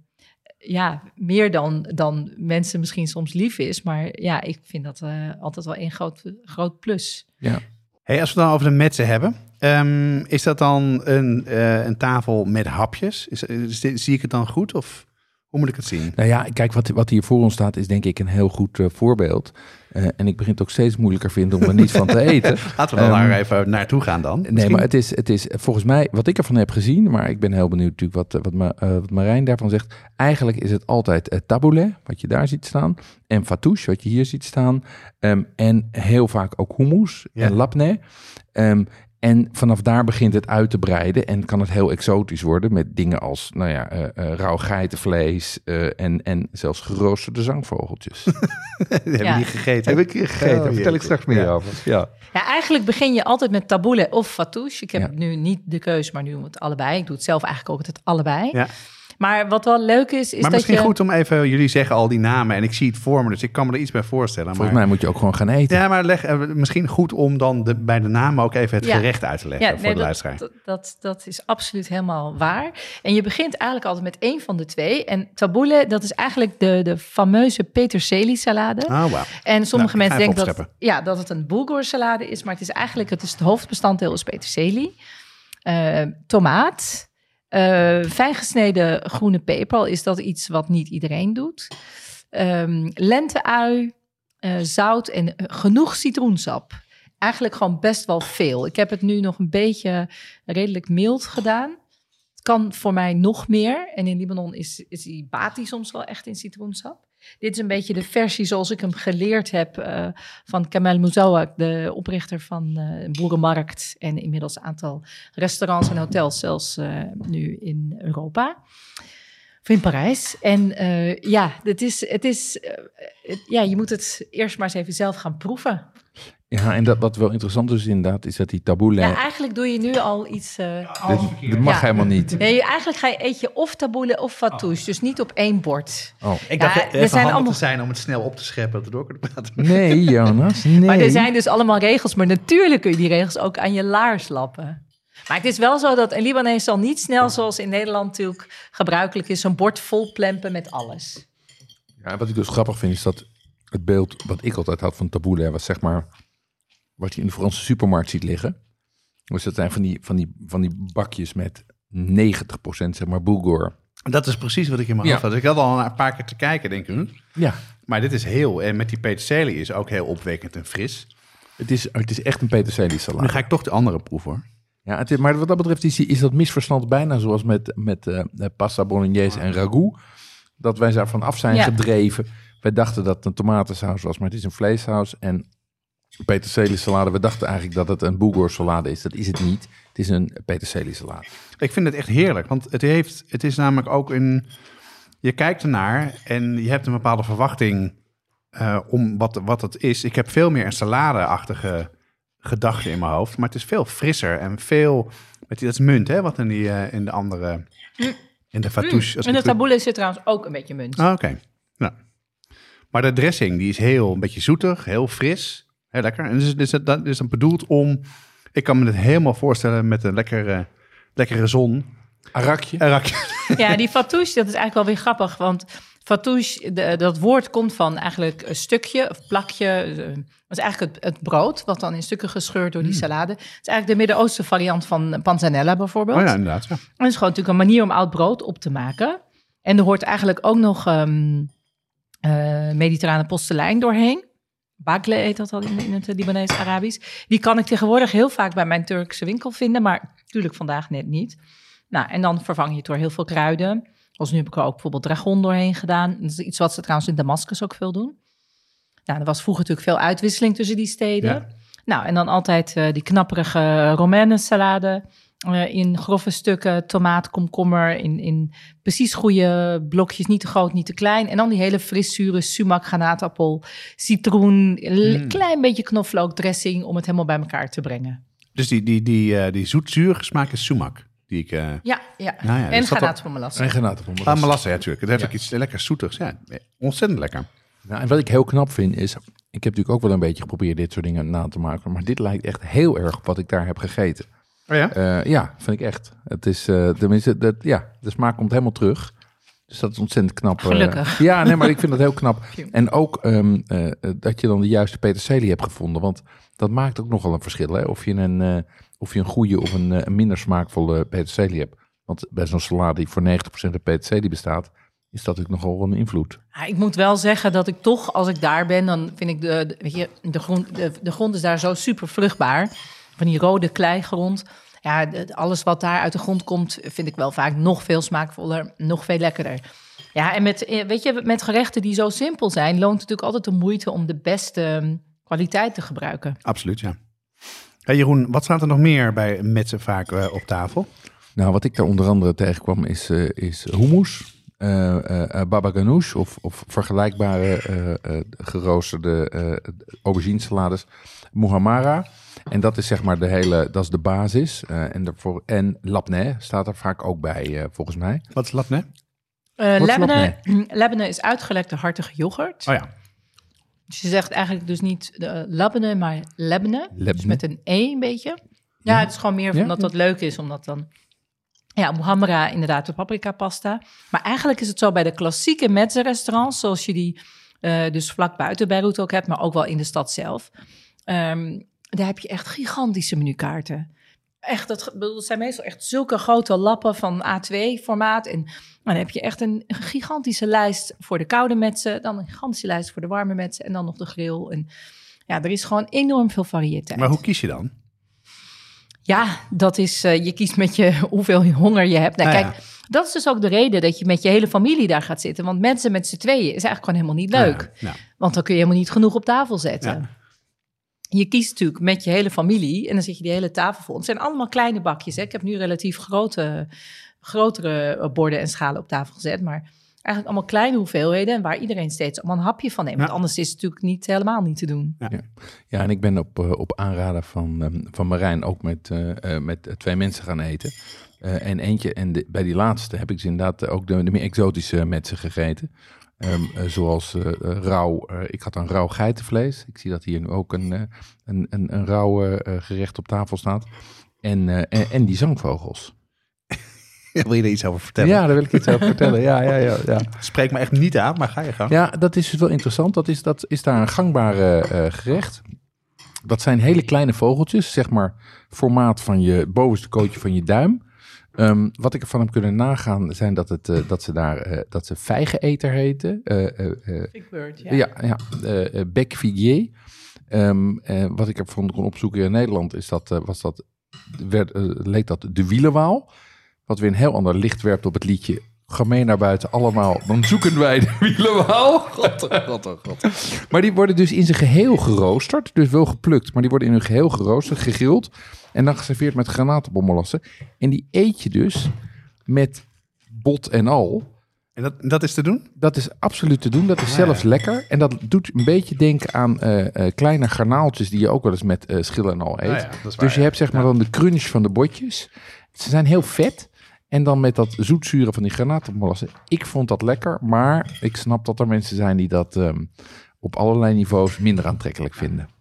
ja, meer dan, dan mensen misschien soms lief is. Maar ja, ik vind dat uh, altijd wel een groot, groot plus. ja. Hey, als we het dan over de metsen hebben, um, is dat dan een, uh, een tafel met hapjes? Is, is, zie ik het dan goed of hoe moet ik het zien? Nou ja, kijk, wat, wat hier voor ons staat is denk ik een heel goed uh, voorbeeld. Uh, en ik begin het ook steeds moeilijker vinden om er niet van te eten. Laten we dan Um, daar even naartoe gaan dan. Nee, Misschien? maar het is, het is volgens mij, wat ik ervan heb gezien, maar ik ben heel benieuwd natuurlijk wat, wat, Ma, uh, wat Marijn daarvan zegt. Eigenlijk is het altijd uh, tabbouleh, wat je daar ziet staan, en fattoush, wat je hier ziet staan. Um, en heel vaak ook hummus Ja. en labneh. Um, En vanaf daar begint het uit te breiden en kan het heel exotisch worden met dingen als, nou ja, uh, uh, rauw geitenvlees uh, en, en zelfs geroosterde zangvogeltjes. Heb je Ja. die gegeten? Heb ik gegeten, Oh, vertel ik straks meer ja. over. Ja. Ja, eigenlijk begin je altijd met tabbouleh of fattoush. Ik heb Ja. nu niet de keus, maar nu het allebei. Ik doe het zelf eigenlijk ook altijd allebei. Ja. Maar wat wel leuk is, is Maar dat misschien je... goed om even, jullie zeggen al die namen en ik zie het voor me, dus ik kan me er iets bij voorstellen. Volgens maar, mij moet je ook gewoon gaan eten. Ja, maar leg, uh, misschien goed om dan de, bij de namen ook even het Ja. gerecht uit te leggen Ja, voor nee, de dat, luisteraar. dat, dat, dat is absoluut helemaal waar. En je begint eigenlijk altijd met één van de twee. En tabbouleh, dat is eigenlijk de, de fameuze peterselie salade. Oh, wauw. En sommige Nou, ik ga mensen even denken dat, opscheppen. ja, dat het een bulgur salade is, maar het is eigenlijk het, is het hoofdbestanddeel is peterselie, uh, tomaat, uh, fijn gesneden groene peper. Al is dat iets wat niet iedereen doet. Um, lenteui, uh, zout en uh, genoeg citroensap. Eigenlijk gewoon best wel veel. Ik heb het nu nog een beetje redelijk mild gedaan. Het kan voor mij nog meer. En in Libanon is, is die bati soms wel echt in citroensap. Dit is een beetje de versie zoals ik hem geleerd heb uh, van Kamel Mouzawak, de oprichter van uh, een boerenmarkt en inmiddels een aantal restaurants en hotels, zelfs uh, nu in Europa. Of in Parijs. En uh, ja, het is, het is, uh, het, ja, je moet het eerst maar eens even zelf gaan proeven. Ja, en dat, wat wel interessant is inderdaad, is dat die tabbouleh... Ja, eigenlijk doe je nu al iets... Uh, dit, dit mag Ja. helemaal niet. nee, eigenlijk ga je, eet je of tabbouleh of fattoush, dus niet op één bord. Oh. Ik Ja, dacht, er het even zijn handig allemaal- te zijn om het snel op te scheppen, dat we door kunnen praten. Nee, Jonas, nee. Maar er zijn dus allemaal regels, maar natuurlijk kun je die regels ook aan je laars lappen. Maar het is wel zo dat een Libanees zal niet snel, zoals in Nederland natuurlijk gebruikelijk is, een bord vol plempen met alles. Ja, wat ik dus grappig vind, is dat het beeld wat ik altijd had van tabbouleh was zeg maar wat je in de Franse supermarkt ziet liggen. Dus dat zijn van die, van die, van die bakjes met negentig procent zeg maar bulgur. Dat is precies wat ik in mijn Ja. hoofd had. Ik had al een paar keer te kijken, denk ik. Hm? Ja. Maar dit is heel... En met die peterselie is ook heel opwekkend en fris. Het is, het is echt een peterselie salade. Nu ga ik toch de andere proeven, hoor. Ja, het is, maar wat dat betreft is, die, is dat misverstand bijna zoals met, met uh, pasta bolognese en ragout. Dat wij daarvan af zijn Ja. gedreven. Wij dachten dat het een tomatensaus was, maar het is een vleessaus. En peterselie salade, we dachten eigenlijk dat het een bulgur salade is. Dat is het niet. Het is een peterselie salade. Ik vind het echt heerlijk, want het, heeft, het is namelijk ook een... Je kijkt ernaar en je hebt een bepaalde verwachting uh, om wat, wat het is. Ik heb veel meer een salade-achtige gedachte in mijn hoofd, maar het is veel frisser en veel... Met die, dat is munt, hè, wat in, die, uh, in de andere... In de fatouche. als En de ik- tabbouleh zit trouwens ook een beetje munt. Ah, oké. Nou. Maar de dressing, die is heel een beetje zoetig, heel fris, heel lekker. En dus, dus dat is dan bedoeld om... Ik kan me het helemaal voorstellen met een lekkere, lekkere zon. Arakje. En rakje. Ja, die fatouche, dat is eigenlijk wel weer grappig. Want fatouche, de, dat woord komt van eigenlijk een stukje of plakje. eh, Dat is eigenlijk het, het brood, wat dan in stukken gescheurd door die salade. Het is eigenlijk de Midden-Oosten variant van panzanella bijvoorbeeld. Oh ja, inderdaad. Ja. En het is gewoon natuurlijk een manier om oud brood op te maken. En er hoort eigenlijk ook nog um, uh, mediterrane postelijn doorheen. Bagle heet dat al in, in het Libanees-Arabisch. Die kan ik tegenwoordig heel vaak bij mijn Turkse winkel vinden, maar natuurlijk vandaag net niet. Nou, en dan vervang je het door heel veel kruiden. Zoals nu heb ik er ook bijvoorbeeld dragon doorheen gedaan. Dat is iets wat ze trouwens in Damascus ook veel doen. Nou, er was vroeger natuurlijk veel uitwisseling tussen die steden. Ja. Nou, en dan altijd uh, die knapperige Romaine salade. Uh, in grove stukken, tomaat, komkommer, in, in precies goede blokjes, niet te groot, niet te klein. En dan die hele fris zure sumac, granaatappel, citroen, een Mm. klein beetje knoflook dressing om het helemaal bij elkaar te brengen. Dus die, die, die, uh, die zoet-zuur smaak is sumac. Die ik... Uh... Ja, ja. Nou ja, en dus dat granaatappelmelasse. En granaatappel. Ah, melasse, ja, natuurlijk. Dat heeft Ja. ook iets lekker zoetigs. Ja, ontzettend lekker. Nou, en wat ik heel knap vind is, ik heb natuurlijk ook wel een beetje geprobeerd dit soort dingen na te maken, maar dit lijkt echt heel erg op wat ik daar heb gegeten. Oh ja? Uh, ja, vind ik echt. Het is, uh, tenminste, dat, ja, de smaak komt helemaal terug. Dus dat is ontzettend knap. uh, Gelukkig. ja, nee, maar ik vind dat heel knap. En ook um, uh, dat je dan de juiste peterselie hebt gevonden, want dat maakt ook nogal een verschil. Hè? Of je een, uh, of je een goede of een, uh, een minder smaakvolle peterselie hebt. Want bij zo'n salade die voor negentig procent uit peterselie bestaat, is dat natuurlijk nogal een invloed. Ja, ik moet wel zeggen dat ik toch, als ik daar ben, dan vind ik de, de, weet je, de, grond, de, de grond is daar zo super vruchtbaar. Van die rode kleigrond. Ja, de, alles wat daar uit de grond komt, vind ik wel vaak nog veel smaakvoller, nog veel lekkerder. Ja, en met, weet je, met gerechten die zo simpel zijn, loont het natuurlijk altijd de moeite om de beste kwaliteit te gebruiken. Absoluut, ja. Hey Jeroen, wat staat er nog meer bij metsen vaak uh, op tafel? Nou, wat ik daar onder andere tegenkwam is, uh, is hummus. Uh, uh, baba ganoush of, of vergelijkbare uh, uh, geroosterde uh, aubergine-salades. Muhammara. En dat is zeg maar de hele, dat is de basis. Uh, en, daarvoor, en labneh staat er vaak ook bij, uh, volgens mij. Wat is labneh? Uh, Wat is labneh, labneh is uitgelekte hartige yoghurt. Oh ja. Dus je zegt eigenlijk dus niet uh, labneh, maar lebneh. Dus Lebneh. met een E een beetje. Ja, Ja. het is gewoon meer Ja. omdat dat leuk is, omdat dan... Ja, muhammara inderdaad, de paprika pasta. Maar eigenlijk is het zo bij de klassieke mezze-restaurants, zoals je die uh, dus vlak buiten Beirut ook hebt, maar ook wel in de stad zelf. Um, daar heb je echt gigantische menukaarten. Echt, dat, dat zijn meestal echt zulke grote lappen van A twee formaat. En dan heb je echt een gigantische lijst voor de koude metsen, dan een gigantische lijst voor de warme metsen en dan nog de grill. En ja, er is gewoon enorm veel variëteit. Maar hoe kies je dan? Ja, dat is, uh, je kiest met je hoeveel honger je hebt. Nou, Ah, kijk, dat is dus ook de reden dat je met je hele familie daar gaat zitten. Want mensen met z'n tweeën is eigenlijk gewoon helemaal niet leuk. Ja, ja. Want dan kun je helemaal niet genoeg op tafel zetten. Ja. Je kiest natuurlijk met je hele familie en dan zit je die hele tafel vol. Het zijn allemaal kleine bakjes. Hè? Ik heb nu relatief grote, grotere borden en schalen op tafel gezet. Maar eigenlijk allemaal kleine hoeveelheden waar iedereen steeds allemaal een hapje van neemt. Ja. Want anders is het natuurlijk niet, helemaal niet te doen. Ja. Ja, en ik ben op, uh, op aanraden van, um, van Marijn ook met, uh, uh, met twee mensen gaan eten. Uh, en eentje, en de, bij die laatste heb ik dus inderdaad ook de, de meer exotische metsen gegeten. Um, uh, zoals uh, uh, rauw, uh, ik had dan rauw geitenvlees. Ik zie dat hier nu ook een, uh, een, een, een rauw uh, gerecht op tafel staat. En, uh, en, en die zangvogels. Wil je er iets over vertellen? Ja, daar wil ik iets over vertellen. Ja, ja, ja, ja. Spreek me echt niet aan, maar ga je gang. Ja, dat is dus wel interessant. Dat is, dat is daar een gangbare uh, gerecht. Dat zijn hele kleine vogeltjes, zeg maar formaat van je bovenste kootje van je duim. Um, wat ik ervan heb kunnen nagaan, zijn dat, het, uh, dat ze daar uh, dat ze vijgeneter heten. Uh, uh, uh, Big Bird, ja. Ja, ja uh, uh, Bec Figuier. Um, uh, wat ik ervan kon opzoeken in Nederland, is dat, uh, was dat, werd, uh, leek dat de wielenwaal. Wat weer een heel ander licht werpt op het liedje. Ga mee naar buiten allemaal, dan zoeken wij de wielenwaal. God, oh god, oh god. Maar die worden dus in zijn geheel geroosterd. Dus wel geplukt, maar die worden in hun geheel geroosterd, gegrild. En dan geserveerd met granatenbonmolassen. En die eet je dus met bot en al. En dat, dat is te doen? Dat is absoluut te doen. Dat is ja, zelfs ja. lekker. En dat doet een beetje denken aan uh, uh, kleine garnaaltjes die je ook wel eens met uh, schillen en al eet. Ja, ja, dat is waar, dus je ja. hebt zeg maar ja. dan de crunch van de botjes. Ze zijn heel vet. En dan met dat zoetzuren van die granatenmolassen. Ik vond dat lekker, maar ik snap dat er mensen zijn die dat um, op allerlei niveaus minder aantrekkelijk vinden.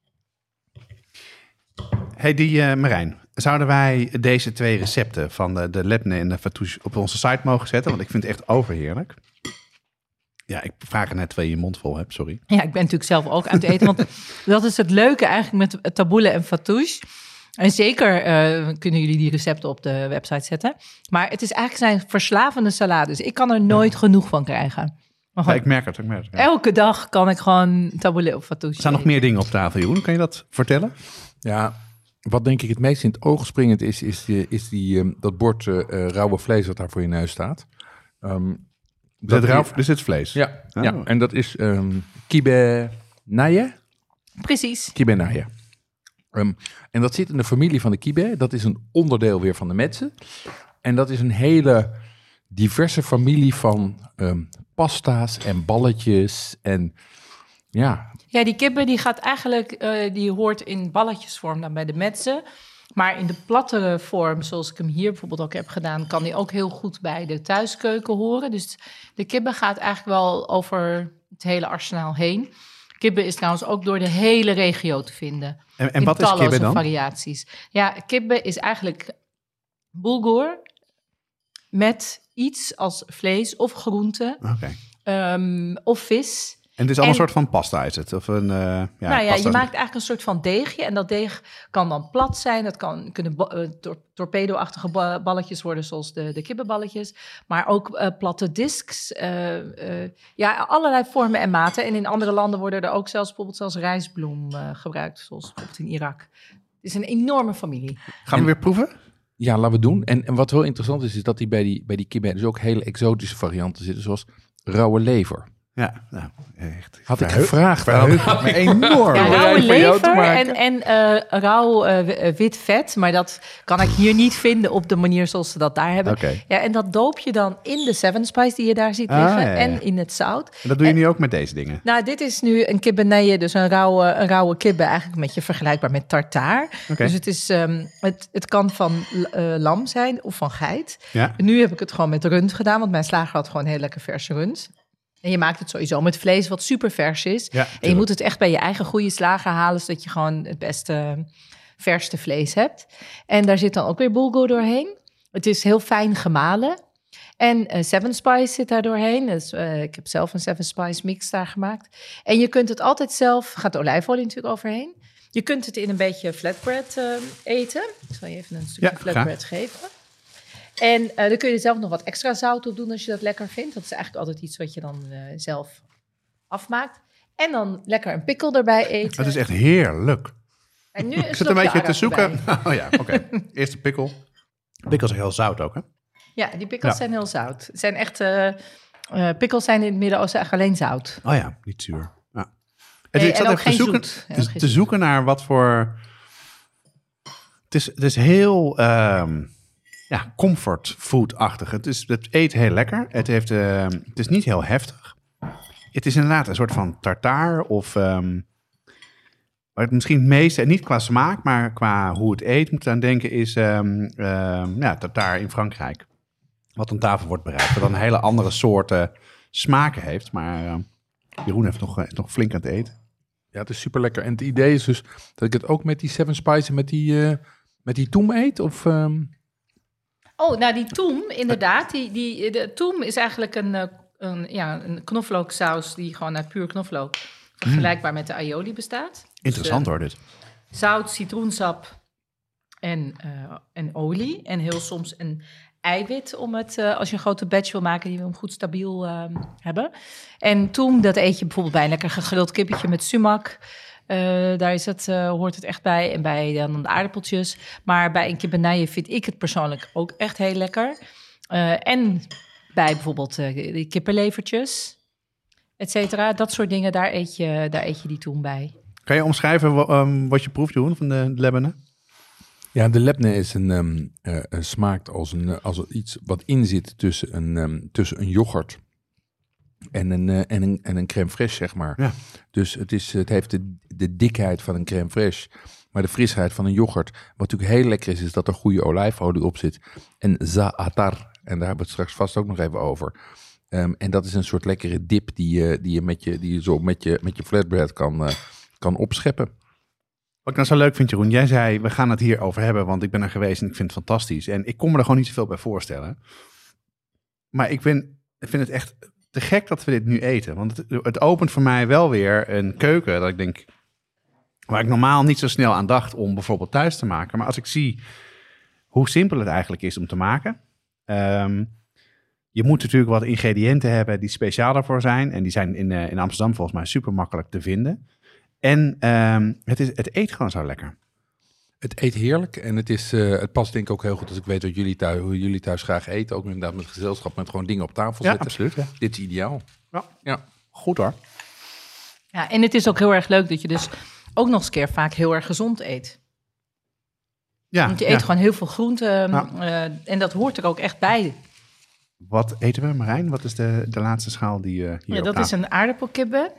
Hey, die uh, Marijn, zouden wij deze twee recepten van de, de lebne en de fatouche op onze site mogen zetten? Want ik vind het echt overheerlijk. Ja, ik vraag er net terwijl je je mond vol hebt, sorry. Ja, ik ben natuurlijk zelf ook aan het eten. Want dat is het leuke eigenlijk met taboule en fatouche. En zeker uh, kunnen jullie die recepten op de website zetten. Maar het is eigenlijk zijn verslavende salades. Ik kan er nooit genoeg van krijgen. Maar Ja, ik merk het, ik merk het. Ja. elke dag kan ik gewoon tabouleh of fatouche Er staan nog eten. meer dingen op tafel, Jeroen. Kan je dat vertellen? Ja, wat denk ik het meest in het oog springend is, is, die, is die, um, dat bord uh, uh, rauwe vlees wat daar voor je neus staat. Um, Dat dit rauw, dus dit is vlees? Ja, Oh. ja, en dat is um, kibe naye. Precies. Kibe naye. Um, en dat zit in de familie van de kibe. Dat is een onderdeel weer van de metsen. En dat is een hele diverse familie van um, pasta's en balletjes en ja... Ja, die kippen die gaat eigenlijk, uh, die hoort in balletjesvorm dan bij de metsen. Maar in de plattere vorm, zoals ik hem hier bijvoorbeeld ook heb gedaan, kan die ook heel goed bij de thuiskeuken horen. Dus de kibbe gaat eigenlijk wel over het hele arsenaal heen. Kibbe is trouwens ook door de hele regio te vinden. En, en in wat is talloze kibbe dan? variaties. Ja, kibbe is eigenlijk bulgur met iets als vlees of groente Oké. um, of vis. En het is allemaal En- een soort van pasta, is het? Of een, uh, ja, nou ja, pasta. je maakt eigenlijk een soort van deegje. En dat deeg kan dan plat zijn. Dat kan, kunnen ba- uh, tor- torpedo-achtige ba- balletjes worden, zoals de, de kibbeballetjes. Maar ook uh, platte discs. Uh, uh, ja, allerlei vormen en maten. En in andere landen worden er ook zelfs bijvoorbeeld zelfs rijstbloem uh, gebruikt. Zoals bijvoorbeeld in Irak. Het is een enorme familie. Gaan we weer proeven? Ja, laten we doen. En, en wat wel interessant is, is dat die bij die, bij die kibbe dus ook hele exotische varianten zitten, zoals rauwe lever. Ja, nou, echt. Had ik Verheug- gevraagd aan... verheug me enorm. Ja, Wil jij rauwe voor jou te lever maken? en, en uh, rauw uh, w- wit vet. Maar dat kan ik hier niet vinden op de manier zoals ze dat daar hebben. Oké. Ja, en dat doop je dan in de Seven Spice die je daar ziet Ah, liggen. ja, ja. En in het zout. En dat doe je En- nu ook met deze dingen? Nou, dit is nu een kibbenije, dus een rauwe, een rauwe kibbe. Eigenlijk een beetje vergelijkbaar met tartaar. Oké. Dus het, is, um, het, het kan van uh, lam zijn of van geit. Ja? Nu heb ik het gewoon met rund gedaan, want mijn slager had gewoon heel lekker verse rund. En je maakt het sowieso met vlees wat super vers is. Ja, En je tuurlijk. moet het echt bij je eigen goede slager halen, zodat je gewoon het beste, verste vlees hebt. En daar zit dan ook weer bulgur doorheen. Het is heel fijn gemalen. En uh, Seven Spice zit daar doorheen. Dus, uh, ik heb zelf een Seven Spice mix daar gemaakt. En je kunt het altijd zelf, gaat de olijfolie natuurlijk overheen. Je kunt het in een beetje flatbread uh, eten. Ik zal je even een stukje Ja, flatbread geven. En uh, dan kun je er zelf nog wat extra zout op doen als je dat lekker vindt. Dat is eigenlijk altijd iets wat je dan uh, zelf afmaakt. En dan lekker een pikkel erbij eten. Het is echt heerlijk. En nu Ik zit een beetje te zoeken. Erbij. Oh ja, oké. Eerst de pikkel. Pikkels zijn heel zout ook, hè? Ja, die pikkels Ja. zijn heel zout. Het zijn echt... Uh, uh, pikkels zijn in het Midden-Oosten eigenlijk alleen zout. Oh ja, niet zuur. Ja. Nee, ik en zat ook even te geen zoeken, zoet. En te, ook geen te zoet. zoeken naar wat voor... Het is, het is heel ehm, ja, comfort food-achtig. Het, is, het eet heel lekker. Het, heeft, ehm, het is niet heel heftig. Het is inderdaad een soort van tartaar of... ehm, waar het misschien het meeste, en niet qua smaak, maar qua hoe het eet, moet ik aan denken, is ehm ehm, ja, tartaar in Frankrijk. Wat aan tafel wordt bereid. Wat dan een hele andere soorten smaken heeft. Maar ehm, Jeroen heeft nog, is nog flink aan het eten. Ja, het is super lekker. En het idee is dus dat ik het ook met die Seven Spice en met die, uh, met die toem eet. Of, um... Oh, nou die toem, inderdaad. Die, die, de toem is eigenlijk een, uh, een, ja, een knoflooksaus die gewoon uit puur knoflook vergelijkbaar met de aioli bestaat. Interessant Dus, hoor, dit. uh, zout, citroensap en, uh, en olie. En heel soms een eiwit om het, uh, als je een grote batch wil maken, die wil hem goed stabiel uh, hebben. En toen, dat eet je bijvoorbeeld bij een lekker gegrild kippetje met sumac. Uh, daar is het, uh, hoort het echt bij. En bij dan de aardappeltjes. Maar bij een kibbenije vind ik het persoonlijk ook echt heel lekker. Uh, en bij bijvoorbeeld uh, die kippenlevertjes, et cetera. Dat soort dingen, daar eet je, daar eet je die toen bij. Kan je omschrijven w- um, wat je proeft, Jeroen, van de lebne? Ja, de lebne is een, um, uh, smaakt als, een, als iets wat in zit tussen een, um, tussen een yoghurt en een, uh, en een, en een crème fraîche, zeg maar. Ja. Dus het, is, het heeft de, de dikheid van een crème fraîche, maar de frisheid van een yoghurt. Wat natuurlijk heel lekker is, is dat er goede olijfolie op zit. En za'atar, en daar hebben we het straks vast ook nog even over. Um, en dat is een soort lekkere dip die je, die je, met, je, die je zo met je, met je flatbread kan, uh, kan opscheppen. Wat ik nou zo leuk vind, Jeroen, jij zei, we gaan het hier over hebben, want ik ben er geweest en ik vind het fantastisch. En ik kon me er gewoon niet zoveel bij voorstellen. Maar ik, ben, ik vind het echt te gek dat we dit nu eten. Want het, het opent voor mij wel weer een keuken dat ik denk, waar ik normaal niet zo snel aan dacht om bijvoorbeeld thuis te maken. Maar als ik zie hoe simpel het eigenlijk is om te maken. Um, je moet natuurlijk wat ingrediënten hebben die speciaal daarvoor zijn. En die zijn in, uh, in Amsterdam volgens mij super makkelijk te vinden. En um, het, is, het eet gewoon zo lekker. Het eet heerlijk en het, is, uh, het past denk ik ook heel goed als ik weet wat jullie thuis, hoe jullie thuis graag eten. Ook inderdaad met gezelschap, met gewoon dingen op tafel Ja, zetten. absoluut. Ja. Dit is ideaal. Ja. Ja. Goed hoor. Ja, en het is ook heel erg leuk dat je dus ook nog eens keer vaak heel erg gezond eet. Ja, Want je ja. eet gewoon heel veel groenten Ja. uh, en dat hoort er ook echt bij. Wat eten we, Marijn? Wat is de, de laatste schaal die uh, hier Ja, op dat tafel... is een aardappelkibbe.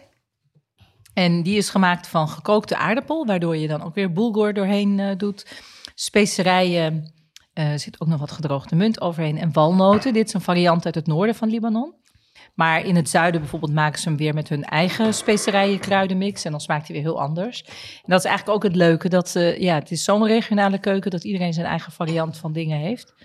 En die is gemaakt van gekookte aardappel, waardoor je dan ook weer bulgur doorheen uh, doet. Specerijen, er uh, zit ook nog wat gedroogde munt overheen en walnoten. Dit is een variant uit het noorden van Libanon. Maar in het zuiden bijvoorbeeld maken ze hem weer met hun eigen specerijen kruidenmix. En dan smaakt hij weer heel anders. En dat is eigenlijk ook het leuke. Dat, uh, ja, het is zo'n regionale keuken dat iedereen zijn eigen variant van dingen heeft.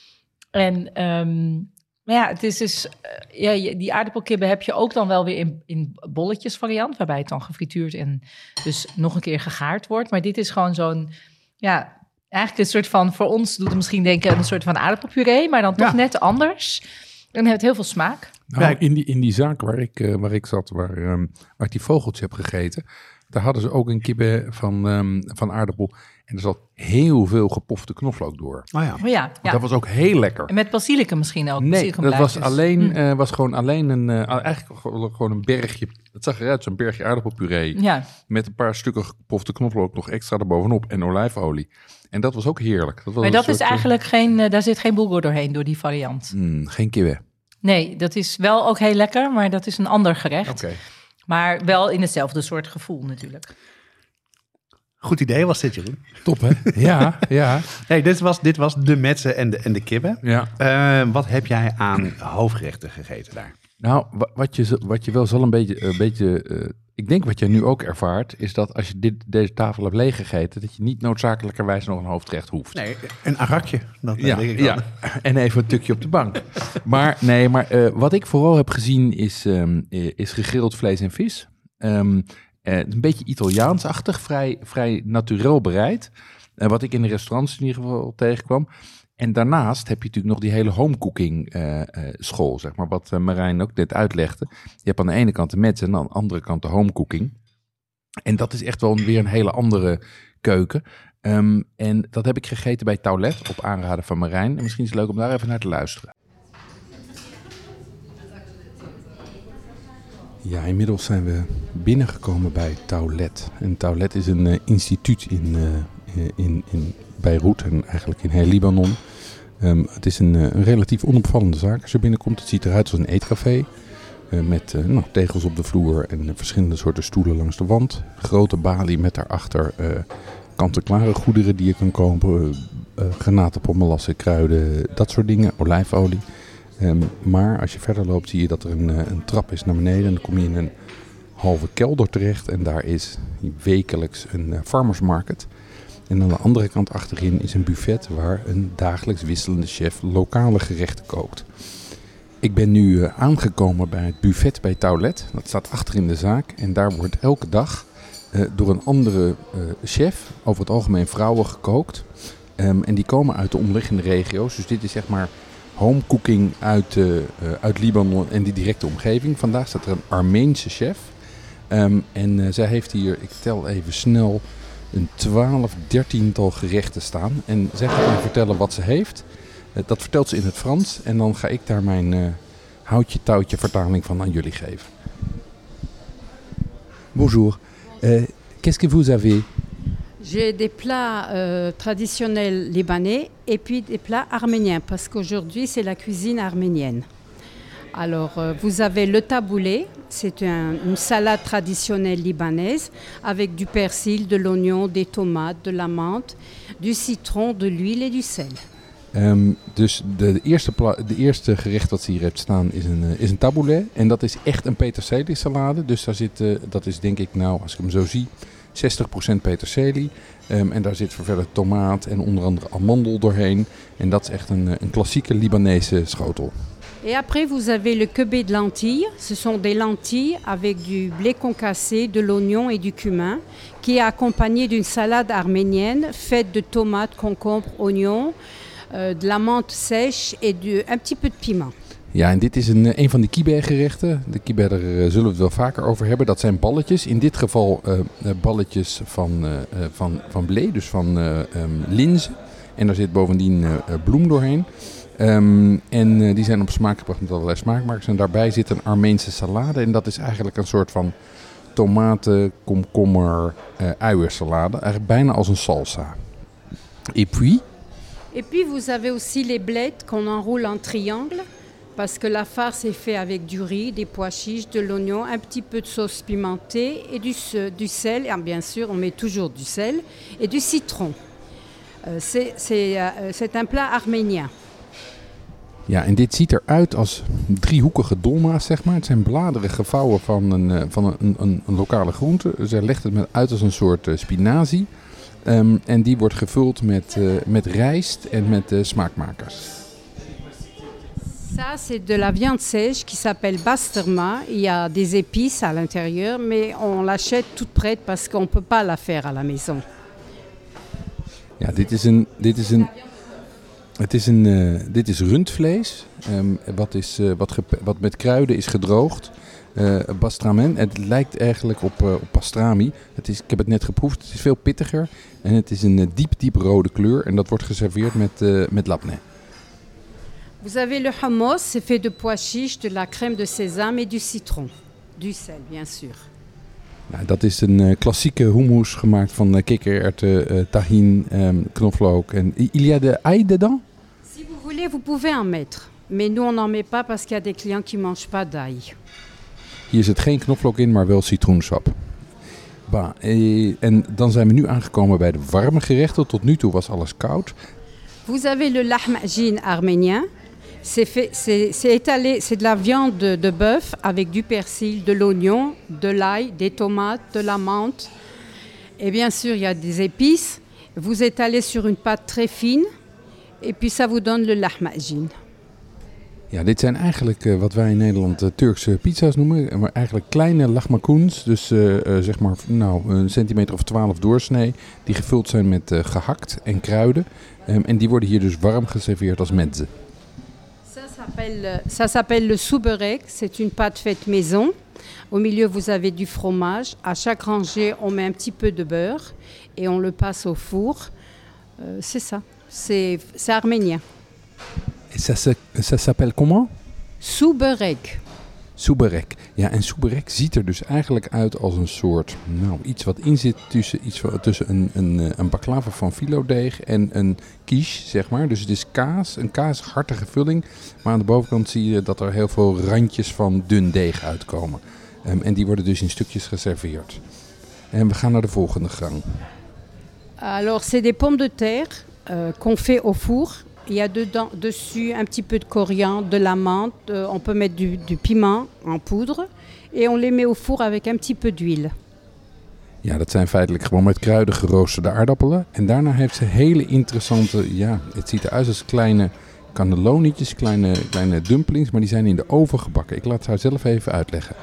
En um, maar ja, het is dus, uh, ja, die aardappelkibben heb je ook dan wel weer in, in bolletjes variant. Waarbij het dan gefrituurd en dus nog een keer gegaard wordt. Maar dit is gewoon zo'n, ja, eigenlijk een soort van, voor ons doet het misschien denken aan een soort van aardappelpuree. Maar dan toch Ja. net anders. En het heeft heel veel smaak. Nou, Ja. in, die, in die zaak waar ik, uh, waar ik zat, waar, um, waar ik die vogeltjes heb gegeten, daar hadden ze ook een kibbe van, um, van aardappel. En er zat heel veel gepofte knoflook door. Oh ja. Oh ja, ja. Dat was ook heel lekker. En met basilicum misschien ook. Nee, basilicum dat was, blaadjes. alleen, Mm. uh, was gewoon alleen een, uh, eigenlijk gewoon een bergje. Het zag eruit, zo'n bergje aardappelpuree. Ja, Met een paar stukken gepofte knoflook nog extra erbovenop en olijfolie. En dat was ook heerlijk. Dat was maar een dat soort, is eigenlijk geen, uh, daar zit geen bulgur doorheen door die variant. Uh, mm, geen kibbe. Nee, dat is wel ook heel lekker, maar dat is een ander gerecht. Oké. Okay. Maar wel in hetzelfde soort gevoel natuurlijk. Goed idee was dit, Jeroen. Top, hè? Ja, ja. Hey, dit, was, dit was de metsen en de, en de kibben. ja. Uh, wat heb jij aan hoofdgerechten gegeten daar? Nou, wat je, wat je wel zal een beetje... Een beetje uh, ik denk wat jij nu ook ervaart, is dat als je dit, deze tafel hebt leeggegeten, dat je niet noodzakelijkerwijs nog een hoofdgerecht hoeft. Nee, een arakje. Dat Ja, denk ik ja. wel. En even een tukje op de bank. Maar nee, maar uh, wat ik vooral heb gezien is, um, is gegrild vlees en vis. Um, uh, een beetje Italiaansachtig, vrij, vrij naturel bereid. Uh, wat ik in de restaurants in ieder geval tegenkwam. En daarnaast heb je natuurlijk nog die hele homecooking uh, uh, school, zeg maar, wat uh, Marijn ook net uitlegde. Je hebt aan de ene kant de metsen en aan de andere kant de homecooking. En dat is echt wel weer een hele andere keuken. Um, en dat heb ik gegeten bij Taulet op aanraden van Marijn. En misschien is het leuk om daar even naar te luisteren. Ja, inmiddels zijn we binnengekomen bij Taulet. En Taulet is een uh, instituut in, uh, in, in Beirut en eigenlijk in heel Libanon. Um, het is een, een relatief onopvallende zaak als je binnenkomt. Het ziet eruit als een eetcafé. Uh, met uh, nou, tegels op de vloer en uh, verschillende soorten stoelen langs de wand. Grote balie met daarachter uh, kant-en-klare goederen die je kan kopen. Uh, uh, granaten, pommelassen, kruiden, dat soort dingen. Olijfolie. Um, maar als je verder loopt zie je dat er een, uh, een trap is naar beneden. En dan kom je in een halve kelder terecht. En daar is wekelijks een uh, farmers market. En aan de andere kant achterin is een buffet waar een dagelijks wisselende chef lokale gerechten kookt. Ik ben nu uh, aangekomen bij het buffet bij Taulet. Dat staat achter in de zaak. En daar wordt elke dag uh, door een andere uh, chef, over het algemeen vrouwen, gekookt. Um, en die komen uit de omliggende regio's. Dus dit is zeg maar home cooking uit, uh, uh, uit Libanon en die directe omgeving. Vandaag staat er een Armeense chef. Um, en uh, zij heeft hier, ik tel even snel, een twaalf, dertiental gerechten staan. En zij gaat mij vertellen wat ze heeft. Uh, dat vertelt ze in het Frans. En dan ga ik daar mijn uh, houtje touwtje vertaling van aan jullie geven. Bonjour. Uh, qu'est-ce que vous avez? J'ai des plats euh, traditionnels libanais et puis des plats arméniens parce qu'aujourd'hui c'est la cuisine arménienne. Alors euh, vous avez le taboulé, c'est un, une salade traditionnelle libanaise avec du persil, de l'oignon, des tomates, de la menthe, du citron, de l'huile et du sel. Um, dus de, de, eerste pla- de eerste gerecht wat ze hier heeft staan is een, uh, is een taboulé. En dat is echt een peterselie salade. Dus daar zit, uh, dat is denk ik nou, als ik hem zo zie, zestig procent peterselie. Um, en daar zit verder tomaat en onder andere amandel doorheen. En dat is echt een, een klassieke Libanese schotel. Et après vous avez le kebé de lentilles. Ce sont des lentilles avec du blé concassé, de l'oignon et du cumin qui est accompagné d'une salade arménienne faite de tomates, concombres, oignons, euh, de la menthe sèche et de, un petit peu de piment. Ja, en dit is een, een van de kibbe-gerechten. De kibbe, daar uh, zullen we het wel vaker over hebben. Dat zijn balletjes. In dit geval uh, balletjes van, uh, van, van blé, dus van uh, um, linzen. En daar zit bovendien uh, bloem doorheen. Um, en uh, die zijn op smaak gebracht met allerlei smaakmakers. En daarbij zit een Armeense salade. En dat is eigenlijk een soort van tomaten, komkommer, uh, uiensalade. Eigenlijk bijna als een salsa. Et puis? Et puis vous avez aussi les blettes qu'on enroule en triangle. Parce que la farce est faite avec du riz, des pois chiches, de l'oignon, un petit peu de sauce pimentée et du, du sel. Et bien sûr, on met toujours du sel et du citron. Euh, c'est, c'est, euh, c'est un plat arménien. Ja, en dit ziet eruit als driehoekige dolma's, zeg maar. Het zijn bladeren gevouwen van een, van een, een, een lokale groente. Zij legt het met uit als een soort uh, spinazie. Um, en die wordt gevuld met, uh, met rijst en met uh, smaakmakers. Ça, c'est de la viande sèche qui s'appelle basturma. Il y a des épices à l'intérieur, mais on l'achète toute prête parce qu'on ne peut pas la faire à la maison. Ja, dit is een... Dit is een Het is een, uh, dit is rundvlees, um, wat, is, uh, wat, ge- wat met kruiden is gedroogd. Uh, bastramen, het lijkt eigenlijk op, uh, op pastrami. Het is, ik heb het net geproefd, het is veel pittiger. En het is een uh, diep, diep rode kleur. En dat wordt geserveerd met, uh, met labneh. Vous avez le hummus, c'est fait de pois chiches, de la crème de sésame et du citron. Du sel, bien sûr. Nou, dat is een uh, klassieke hummus gemaakt van uh, kikkererwten, uh, tahin, um, knoflook. En il y a de ail dedans? Si vous voulez, vous pouvez en mettre. Mais nous, on n'en met pas parce qu'il y a des clients qui ne mangent pas d'ail. Hier zit geen knoflook in, maar wel citroensap. Bah, eh, en dan zijn we nu aangekomen bij de warme gerechten. Tot nu toe was alles koud. Vous avez le lahm ajin arménien. C'est, fait, c'est, c'est étalé, c'est de la viande de, de bœuf avec du persil, de l'oignon, de l'ail, des tomates, de la menthe. Et bien sûr, il y a des épices. Vous étalez sur une pâte très fine. Et puis ça vous donne le lahm ajin. Ja, dit zijn eigenlijk uh, wat wij in Nederland uh, Turkse pizza's noemen. Maar eigenlijk kleine lahmacuns. Dus uh, uh, zeg maar nou, een centimeter of twaalf doorsnee. Die gevuld zijn met uh, gehakt en kruiden. Um, en die worden hier dus warm geserveerd als mezze. Ça s'appelle, ça s'appelle le souberek. C'est une pâte faite maison. Au milieu, vous avez du fromage. À chaque rangée, on met un petit peu de beurre. Et on le passe au four. Euh, c'est ça. C'est, c'est arménien. Et ça, ça, ça s'appelle comment? Souberek. Souberek. Ja, en souberek ziet er dus eigenlijk uit als een soort, nou, iets wat in zit tussen, iets wat, tussen een, een, een baklava van filodeeg en een quiche, zeg maar. Dus het is kaas, een kaashartige vulling. Maar aan de bovenkant zie je dat er heel veel randjes van dun deeg uitkomen. Um, en die worden dus in stukjes geserveerd. En we gaan naar de volgende gang. Alors, c'est des pommes de terre euh, qu'on fait au four. Il y a dedans, dessus un petit peu de coriandre, de la menthe. Euh, on peut mettre du, du piment en poudre. Et on les met au four avec un petit peu d'huile. Ja, dat zijn feitelijk gewoon met kruiden geroosterde aardappelen. En daarna heeft ze hele interessante, ja, het ziet eruit als kleine cannellonietjes, kleine, kleine dumplings. Maar die zijn in de oven gebakken. Ik laat het haar zelf even uitleggen.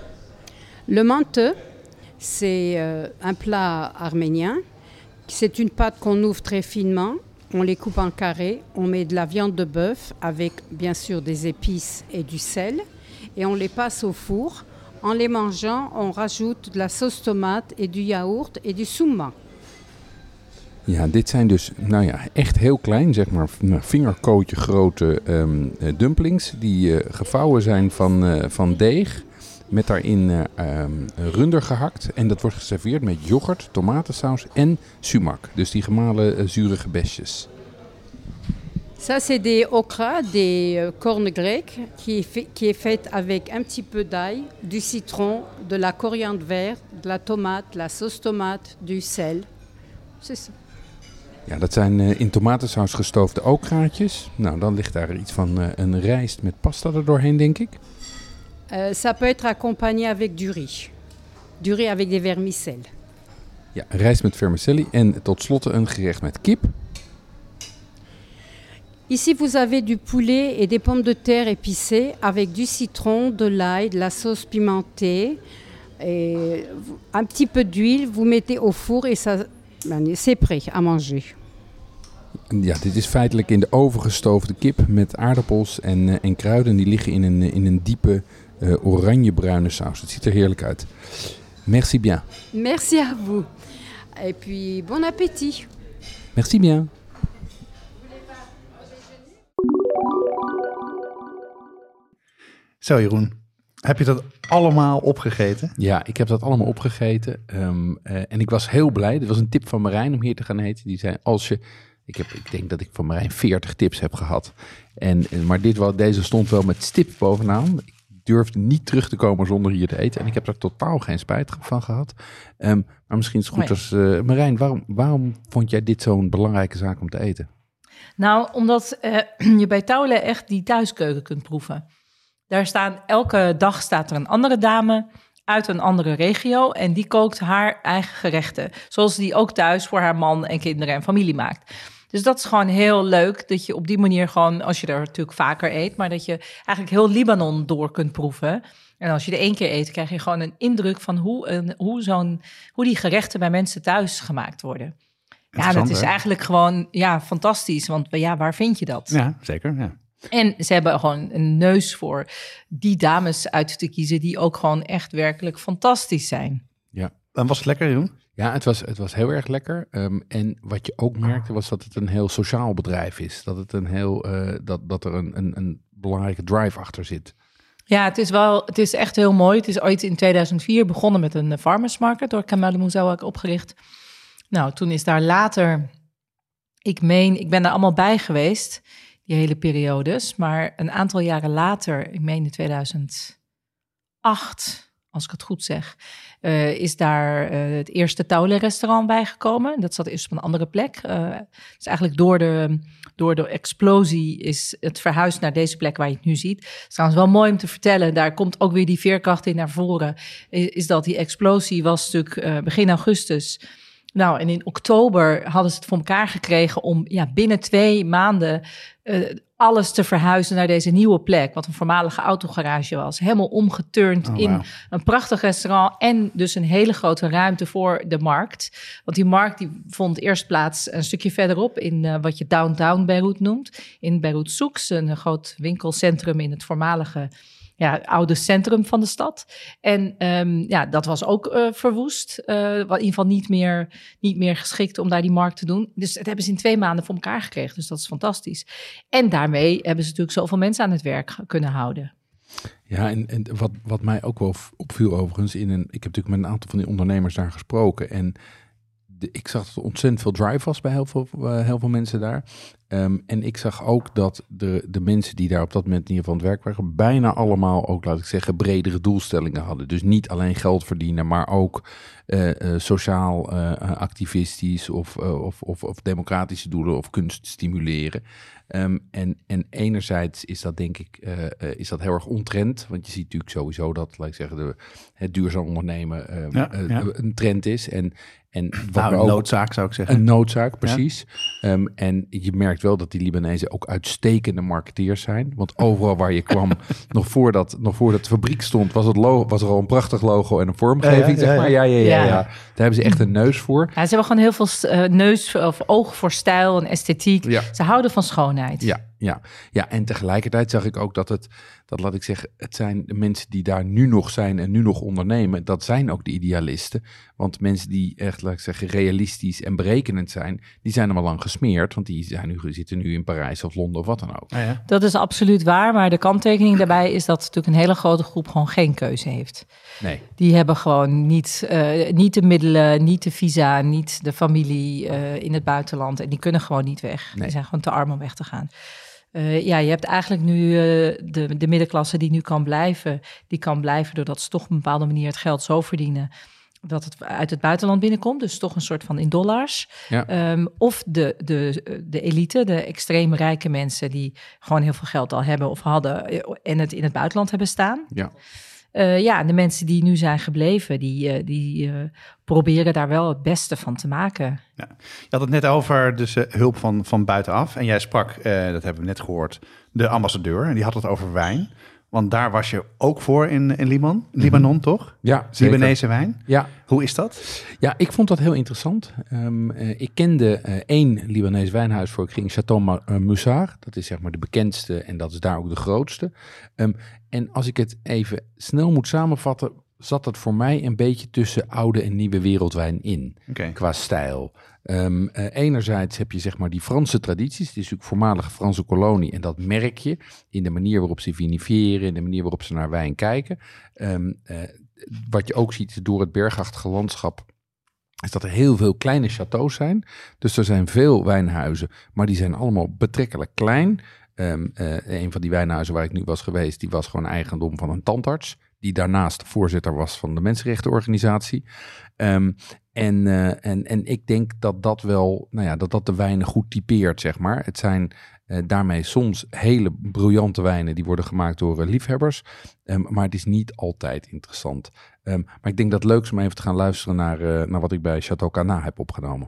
Le manteux, c'est euh, un plat arménien. C'est une pâte qu'on ouvre très finement. on les coupe en carrés, on met de la viande de bœuf avec bien sûr des épices et du sel et on les passe au four. En les mangeant, on rajoute de la sauce tomate et du yaourt et du souma. Ja, dit zijn dus, nou ja, echt heel klein, zeg maar, vingerkootje grote um, dumplings die uh, gevouwen zijn van, uh, van deeg. Met daarin uh, um, runder gehakt. En dat wordt geserveerd met yoghurt, tomatensaus en sumac. Dus die gemalen uh, zurige besjes. Ça, c'est des okra, des euh, cornes grecques, qui est, fait, qui est faite avec un petit peu d'ail, du citron, de la coriandre verte, de la tomate, de la sauce tomate, du sel. C'est ça. Ja, dat zijn uh, in tomatensaus gestoofde okraatjes. Nou, dan ligt daar iets van uh, een rijst met pasta er doorheen, denk ik. Uh, ça peut être accompagné avec du riz. Du riz avec des vermicelles. Ja, rijst met vermicelli en tot slot een gerecht met kip. Ici, vous avez du poulet et des pommes de terre épicées avec du citron, de l'ail, de la sauce pimentée et un petit peu d'huile. Vous mettez au four et ça, c'est prêt à manger. Ja, dit is feitelijk in de oven gestoofde kip met aardappels en, uh, en kruiden. Die liggen in een, in een diepe uh, oranje-bruine saus. Het ziet er heerlijk uit. Merci bien. Merci à vous. Et puis, bon appétit. Merci bien. Zo Jeroen, heb je dat allemaal opgegeten? Ja, ik heb dat allemaal opgegeten. Um, uh, en ik was heel blij. Dit was een tip van Marijn om hier te gaan eten. Die zei, als je... Ik, heb, ik denk dat ik van Marijn veertig tips heb gehad. En, maar dit, wel, deze stond wel met stip bovenaan. Ik durfde niet terug te komen zonder hier te eten. En ik heb er totaal geen spijt van gehad. Um, maar misschien is het goed als... Uh, Marijn, waarom, waarom vond jij dit zo'n belangrijke zaak om te eten? Nou, omdat uh, je bij Taule echt die thuiskeuken kunt proeven. Daar staan, elke dag staat er een andere dame uit een andere regio en die kookt haar eigen gerechten. Zoals die ook thuis voor haar man en kinderen en familie maakt. Dus dat is gewoon heel leuk, dat je op die manier gewoon, als je er natuurlijk vaker eet, maar dat je eigenlijk heel Libanon door kunt proeven. En als je er één keer eet, krijg je gewoon een indruk van hoe, een, hoe, zo'n, hoe die gerechten bij mensen thuis gemaakt worden. Ja, dat is eigenlijk gewoon ja, fantastisch, want ja, waar vind je dat? Ja, zeker, ja. En ze hebben gewoon een neus voor die dames uit te kiezen die ook gewoon echt werkelijk fantastisch zijn. Ja, en was het lekker, Jeroen? Ja, het was, het was heel erg lekker. Um, en wat je ook merkte was dat het een heel sociaal bedrijf is. Dat, het een heel, uh, dat, dat er een, een, een belangrijke drive achter zit. Ja, het is wel, het is echt heel mooi. Het is ooit in tweeduizend vier begonnen met een farmers market door Kamal Mouzouak opgericht. Nou, toen is daar later, ik meen, ik ben daar allemaal bij geweest, die hele periodes. Maar een aantal jaren later, ik meen in tweeduizend acht, als ik het goed zeg, uh, is daar uh, het eerste Taule-restaurant bijgekomen. Dat zat eerst op een andere plek. Uh, dus eigenlijk door de, door de explosie is het verhuisd naar deze plek waar je het nu ziet. Het is trouwens wel mooi om te vertellen, daar komt ook weer die veerkracht in naar voren, is, is dat die explosie was natuurlijk uh, begin augustus. Nou, en in oktober hadden ze het voor elkaar gekregen om ja, binnen twee maanden uh, alles te verhuizen naar deze nieuwe plek, wat een voormalige autogarage was. Helemaal omgeturnd oh, wow. in een prachtig restaurant en dus een hele grote ruimte voor de markt. Want die markt die vond eerst plaats een stukje verderop in uh, wat je downtown Beirut noemt. In Beirut Souks, een groot winkelcentrum in het voormalige ja, oude centrum van de stad. En um, ja, dat was ook uh, verwoest. Uh, in ieder geval niet meer, niet meer geschikt om daar die markt te doen. Dus dat hebben ze in twee maanden voor elkaar gekregen. Dus dat is fantastisch. En daarmee hebben ze natuurlijk zoveel mensen aan het werk kunnen houden. Ja, en, en wat, wat mij ook wel opviel overigens, in een, ik heb natuurlijk met een aantal van die ondernemers daar gesproken. En de, ik zag dat er ontzettend veel drive was bij heel veel, uh, heel veel mensen daar. Um, en ik zag ook dat de, de mensen die daar op dat moment in ieder geval aan het werk waren, bijna allemaal ook, laat ik zeggen, bredere doelstellingen hadden. Dus niet alleen geld verdienen, maar ook uh, uh, sociaal uh, activistisch of, uh, of, of, of democratische doelen of kunst stimuleren. Um, en, en enerzijds is dat denk ik uh, uh, is dat heel erg ontrend, want je ziet natuurlijk sowieso dat, laat ik zeggen, de, het duurzaam ondernemen uh, ja, uh, ja. een trend is. En En wat nou, een ook, noodzaak zou ik zeggen. Een noodzaak, precies. Ja. Um, en je merkt wel dat die Libanezen ook uitstekende marketeers zijn. Want overal waar je kwam, nog voordat, nog voordat de fabriek stond, was, het logo, was er al een prachtig logo en een vormgeving, ja, ja, zeg maar. Ja, ja, ja, ja, ja. Daar hebben ze echt een neus voor. Ja, ze hebben gewoon heel veel uh, neus of oog voor stijl en esthetiek. Ja. Ze houden van schoonheid. Ja, ja, ja, en tegelijkertijd zag ik ook dat het, dat laat ik zeggen, het zijn de mensen die daar nu nog zijn en nu nog ondernemen. Dat zijn ook de idealisten. Want mensen die echt, laat ik zeggen, realistisch en berekenend zijn, die zijn er al lang gesmeerd. Want die zijn nu, zitten nu in Parijs of Londen of wat dan ook. Ja, ja. Dat is absoluut waar. Maar de kanttekening daarbij is dat natuurlijk een hele grote groep gewoon geen keuze heeft. Nee. Die hebben gewoon niet, uh, niet de middelen, niet de visa, niet de familie uh, in het buitenland. En die kunnen gewoon niet weg. Nee. Die zijn gewoon te arm om weg te gaan. Uh, ja, je hebt eigenlijk nu uh, de, de middenklasse die nu kan blijven. Die kan blijven doordat ze toch op een bepaalde manier het geld zo verdienen dat het uit het buitenland binnenkomt. Dus toch een soort van in dollars. Ja. Um, of de, de, de elite, de extreem rijke mensen die gewoon heel veel geld al hebben of hadden en het in het buitenland hebben staan. Ja. Uh, ja, en de mensen die nu zijn gebleven, die, uh, die uh, proberen daar wel het beste van te maken. Ja. Je had het net over dus, uh, hulp van, van buitenaf. En jij sprak, uh, dat hebben we net gehoord, de ambassadeur. En die had het over wijn. Want daar was je ook voor in, in Libanon, Libanon, mm-hmm. toch? Ja, Libanese wijn. Ja. Hoe is dat? Ja, ik vond dat heel interessant. Um, uh, ik kende uh, één Libanees wijnhuis voor ik ging, Chateau Moussard. Dat is zeg maar de bekendste en dat is daar ook de grootste. Um, en als ik het even snel moet samenvatten, zat het voor mij een beetje tussen oude en nieuwe wereldwijn in, okay. Qua stijl. Um, uh, enerzijds heb je zeg maar die Franse tradities, het is natuurlijk voormalige Franse kolonie en dat merk je in de manier waarop ze viniferen, in de manier waarop ze naar wijn kijken. Um, uh, wat je ook ziet door het bergachtige landschap is dat er heel veel kleine châteaus zijn. Dus er zijn veel wijnhuizen, maar die zijn allemaal betrekkelijk klein. Um, uh, een van die wijnhuizen waar ik nu was geweest, die was gewoon eigendom van een tandarts, die daarnaast voorzitter was van de mensenrechtenorganisatie. Um, en, uh, en, en ik denk dat dat wel, nou ja, dat dat de wijnen goed typeert, zeg maar. Het zijn uh, daarmee soms hele briljante wijnen die worden gemaakt door uh, liefhebbers. Um, maar het is niet altijd interessant. Um, maar ik denk dat het leuk is om even te gaan luisteren naar, uh, naar wat ik bij Château Cana heb opgenomen.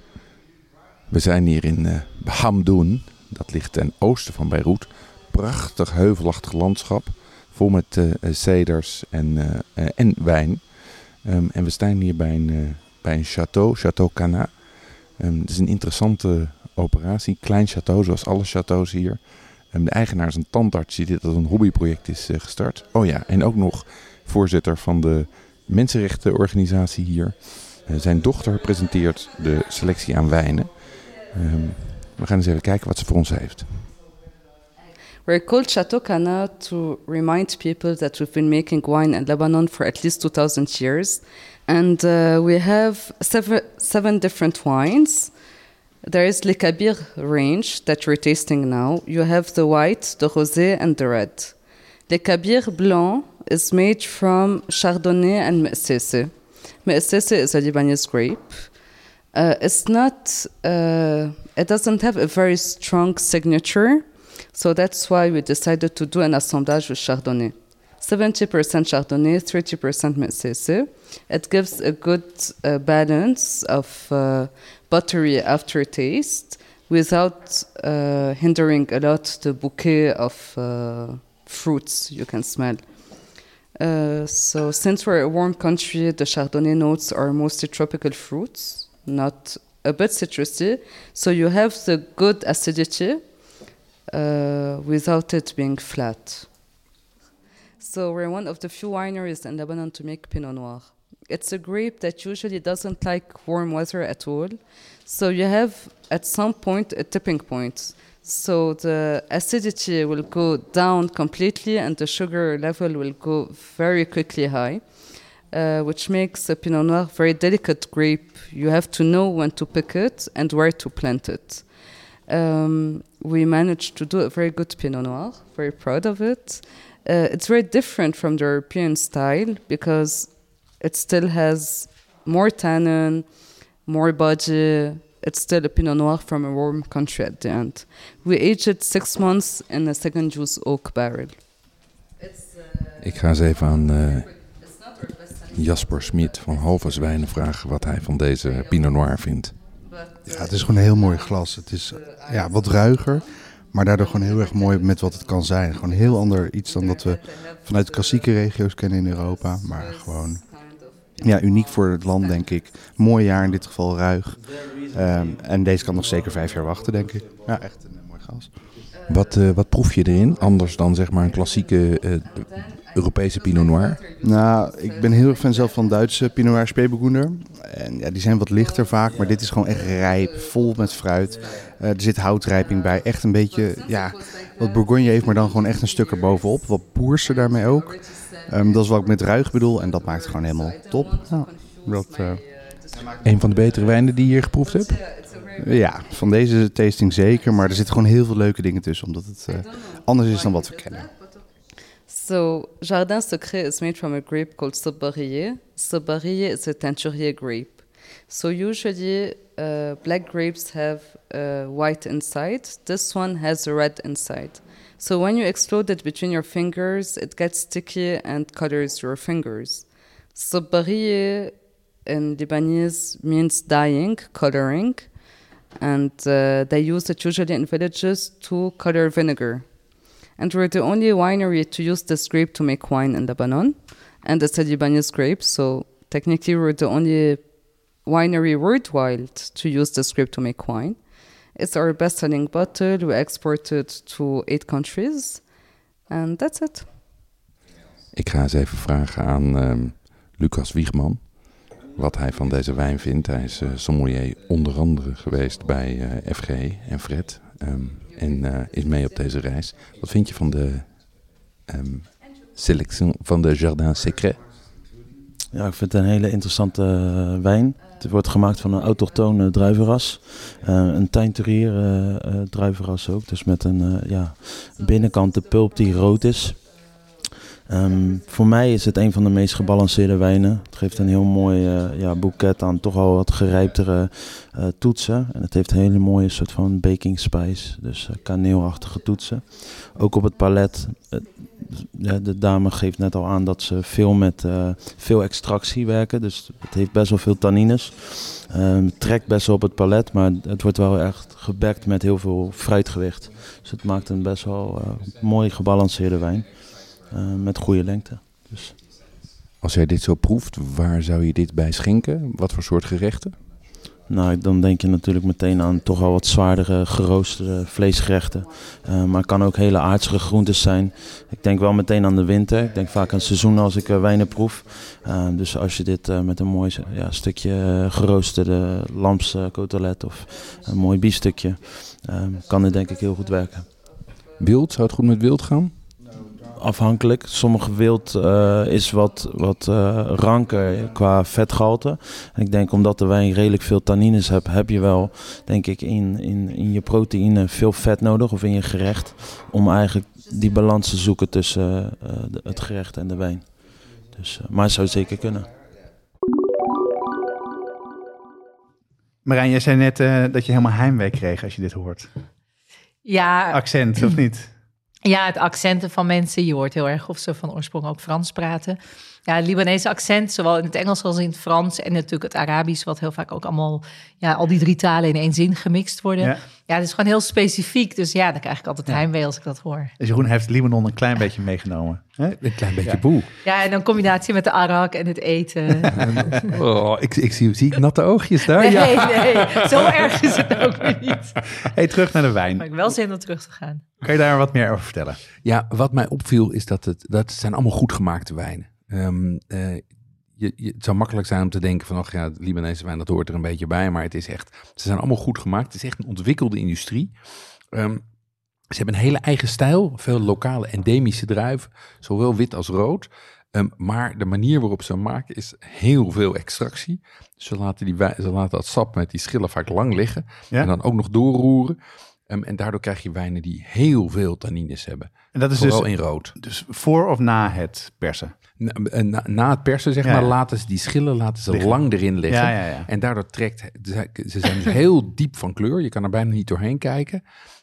We zijn hier in uh, Hamdoun. Dat ligt ten oosten van Beirut. Prachtig heuvelachtig landschap. Vol met uh, ceders en, uh, uh, en wijn. Um, en we staan hier bij een, uh, bij een château, Château Cana. Um, het is een interessante operatie. Klein château, zoals alle châteaus hier. Um, de eigenaar is een tandarts die dit als een hobbyproject is uh, gestart. Oh ja, en ook nog voorzitter van de mensenrechtenorganisatie hier. Uh, zijn dochter presenteert de selectie aan wijnen. Um, we gaan eens even kijken wat ze voor ons heeft. We're called Chateau Cana to remind people that we've been making wine in Lebanon for at least two thousand years. And uh, we have seven, seven different wines. There is Le Kabir range that we're tasting now. You have the white, the rosé, and the red. Le Kabir Blanc is made from Chardonnay and Me'sese. Me'sese is a Lebanese grape. Uh, it's not, uh, it doesn't have a very strong signature. So that's why we decided to do an assemblage with Chardonnay. seventy percent Chardonnay, thirty percent Me'sese. It gives a good uh, balance of uh, buttery aftertaste without uh, hindering a lot the bouquet of uh, fruits you can smell. Uh, so since we're a warm country, the Chardonnay notes are mostly tropical fruits, not a bit citrusy. So you have the good acidity, Uh, without it being flat. So we're one of the few wineries in Lebanon to make Pinot Noir. It's a grape that usually doesn't like warm weather at all. So you have at some point a tipping point. So the acidity will go down completely and the sugar level will go very quickly high, uh, which makes a Pinot Noir very delicate grape. You have to know when to pick it and where to plant it. Um, we managed to do a very good Pinot Noir, very proud of it. Uh, it's very different from the European style because it still has more tannin, more body. It's still a Pinot Noir from a warm country at the end. We aged it six months in a second juice oak barrel. It's, uh, Ik ga eens even aan uh, Jasper Smit van Halves Wijnen vragen wat hij van deze Pinot Noir vindt. Ja, het is gewoon een heel mooi glas. Het is ja, wat ruiger, maar daardoor gewoon heel erg mooi met wat het kan zijn. Gewoon heel ander iets dan dat we vanuit de klassieke regio's kennen in Europa. Maar gewoon ja, uniek voor het land, denk ik. Mooi jaar, in dit geval ruig. Um, en deze kan nog zeker vijf jaar wachten, denk ik. Ja, echt een mooi glas. Wat, uh, wat proef je erin, anders dan zeg maar een klassieke uh, Europese Pinot Noir? Nou, ik ben heel erg fan zelf van Duitse Pinot Noir Spätburgunder. En ja, die zijn wat lichter vaak, maar dit is gewoon echt rijp, vol met fruit. Uh, er zit houtrijping bij, echt een beetje, ja, wat Bourgogne heeft, maar dan gewoon echt een stuk erbovenop. Wat boerse daarmee ook. Um, dat is wat ik met ruig bedoel en dat maakt het gewoon helemaal top. Ja, dat, uh... Een van de betere wijnen die je hier geproefd hebt? Ja, van deze tasting zeker, maar er zitten gewoon heel veel leuke dingen tussen, omdat het uh, anders is dan wat we kennen. So, Jardin Secret is made from a grape called Sobarier. Sobarier is a teinturier grape. So usually uh, black grapes have uh, white inside. This one has a red inside. So when you explode it between your fingers, it gets sticky and colors your fingers. Sobarier in Lebanese means dyeing, coloring. And uh, they use it usually in villages to color vinegar. And we're the only winery to use this grape to make wine in Lebanon. And it's a Lebanese grape, so technically we're the only winery worldwide to use this grape to make wine. It's our best-selling bottle. We export it to eight countries. And that's it. Ik ga eens even vragen aan um, Lucas Wiegman wat hij van deze wijn vindt. Hij is uh, sommelier onder andere geweest bij uh, F G en Fred. Um, en uh, is mee op deze reis. Wat vind je van de um, selectie van de Jardin Secret? Ja, ik vind het een hele interessante uh, wijn. Het wordt gemaakt van een autochtone druivenras. Uh, een teinturier uh, uh, druivenras ook. Dus met een uh, ja, binnenkant de pulp die rood is. Um, voor mij is het een van de meest gebalanceerde wijnen. Het geeft een heel mooi uh, ja, boeket aan toch al wat gerijptere uh, toetsen. En het heeft een hele mooie soort van baking spice, dus uh, kaneelachtige toetsen. Ook op het palet. Uh, ja, de dame geeft net al aan dat ze veel met uh, veel extractie werken. Dus het heeft best wel veel tannines. Um, het trekt best wel op het palet, maar het wordt wel echt gebekt met heel veel fruitgewicht. Dus het maakt een best wel uh, mooi gebalanceerde wijn. Uh, met goede lengte. Dus. Als jij dit zo proeft, waar zou je dit bij schenken? Wat voor soort gerechten? Nou, dan denk je natuurlijk meteen aan toch al wat zwaardere geroosterde vleesgerechten. Uh, maar het kan ook hele aardsige groentes zijn. Ik denk wel meteen aan de winter. Ik denk vaak aan seizoen als ik uh, wijnen proef. Uh, dus als je dit uh, met een mooi ja, stukje uh, geroosterde lamscotelet of een mooi biefstukje, uh, kan dit denk ik heel goed werken. Wild, zou het goed met wild gaan? Afhankelijk. Sommige wild uh, is wat, wat uh, ranker qua vetgehalte. En ik denk omdat de wijn redelijk veel tannines heeft, heb je wel, denk ik, in, in, in je proteïne veel vet nodig of in je gerecht. Om eigenlijk die balans te zoeken tussen uh, de, het gerecht en de wijn. Dus, uh, maar het zou zeker kunnen. Marijn, jij zei net uh, dat je helemaal heimwee kreeg als je dit hoort. Ja. Accent, of niet? Ja, het accenten van mensen. Je hoort heel erg of ze van oorsprong ook Frans praten. Ja, het Libanese accent, zowel in het Engels als in het Frans. En natuurlijk het Arabisch, wat heel vaak ook allemaal, ja, al die drie talen in één zin gemixt worden. Ja, ja het is gewoon heel specifiek. Dus ja, dan krijg ik altijd heimwee als ik dat hoor. Dus Jeroen heeft Libanon een klein beetje meegenomen. Hè? Een klein beetje ja. boel. Ja, en dan combinatie met de arak en het eten. oh, ik, ik zie, zie ik natte oogjes daar? Nee, ja. nee, zo erg is het ook weer niet. Hey, terug naar de wijn. Maar ik heb wel zin om terug te gaan. Kan je daar wat meer over vertellen? Ja, wat mij opviel is dat het, dat het zijn allemaal goed gemaakte wijnen. Um, uh, je, je, het zou makkelijk zijn om te denken van, ach ja, de Libanese wijn, dat hoort er een beetje bij. Maar het is echt, ze zijn allemaal goed gemaakt. Het is echt een ontwikkelde industrie. Um, ze hebben een hele eigen stijl. Veel lokale endemische druiven. Zowel wit als rood. Um, maar de manier waarop ze maken is heel veel extractie. Ze laten, die wijn, ze laten dat sap met die schillen vaak lang liggen. Ja? En dan ook nog doorroeren. Um, en daardoor krijg je wijnen die heel veel tannines hebben. En dat is vooral dus, in rood. Dus voor of na het persen? Na, na, na het persen, zeg ja, maar, ja. laten ze die schillen laten ze liggen. lang erin liggen. Ja, ja, ja. En daardoor trekt, ze zijn dus heel diep van kleur. Je kan er bijna niet doorheen kijken.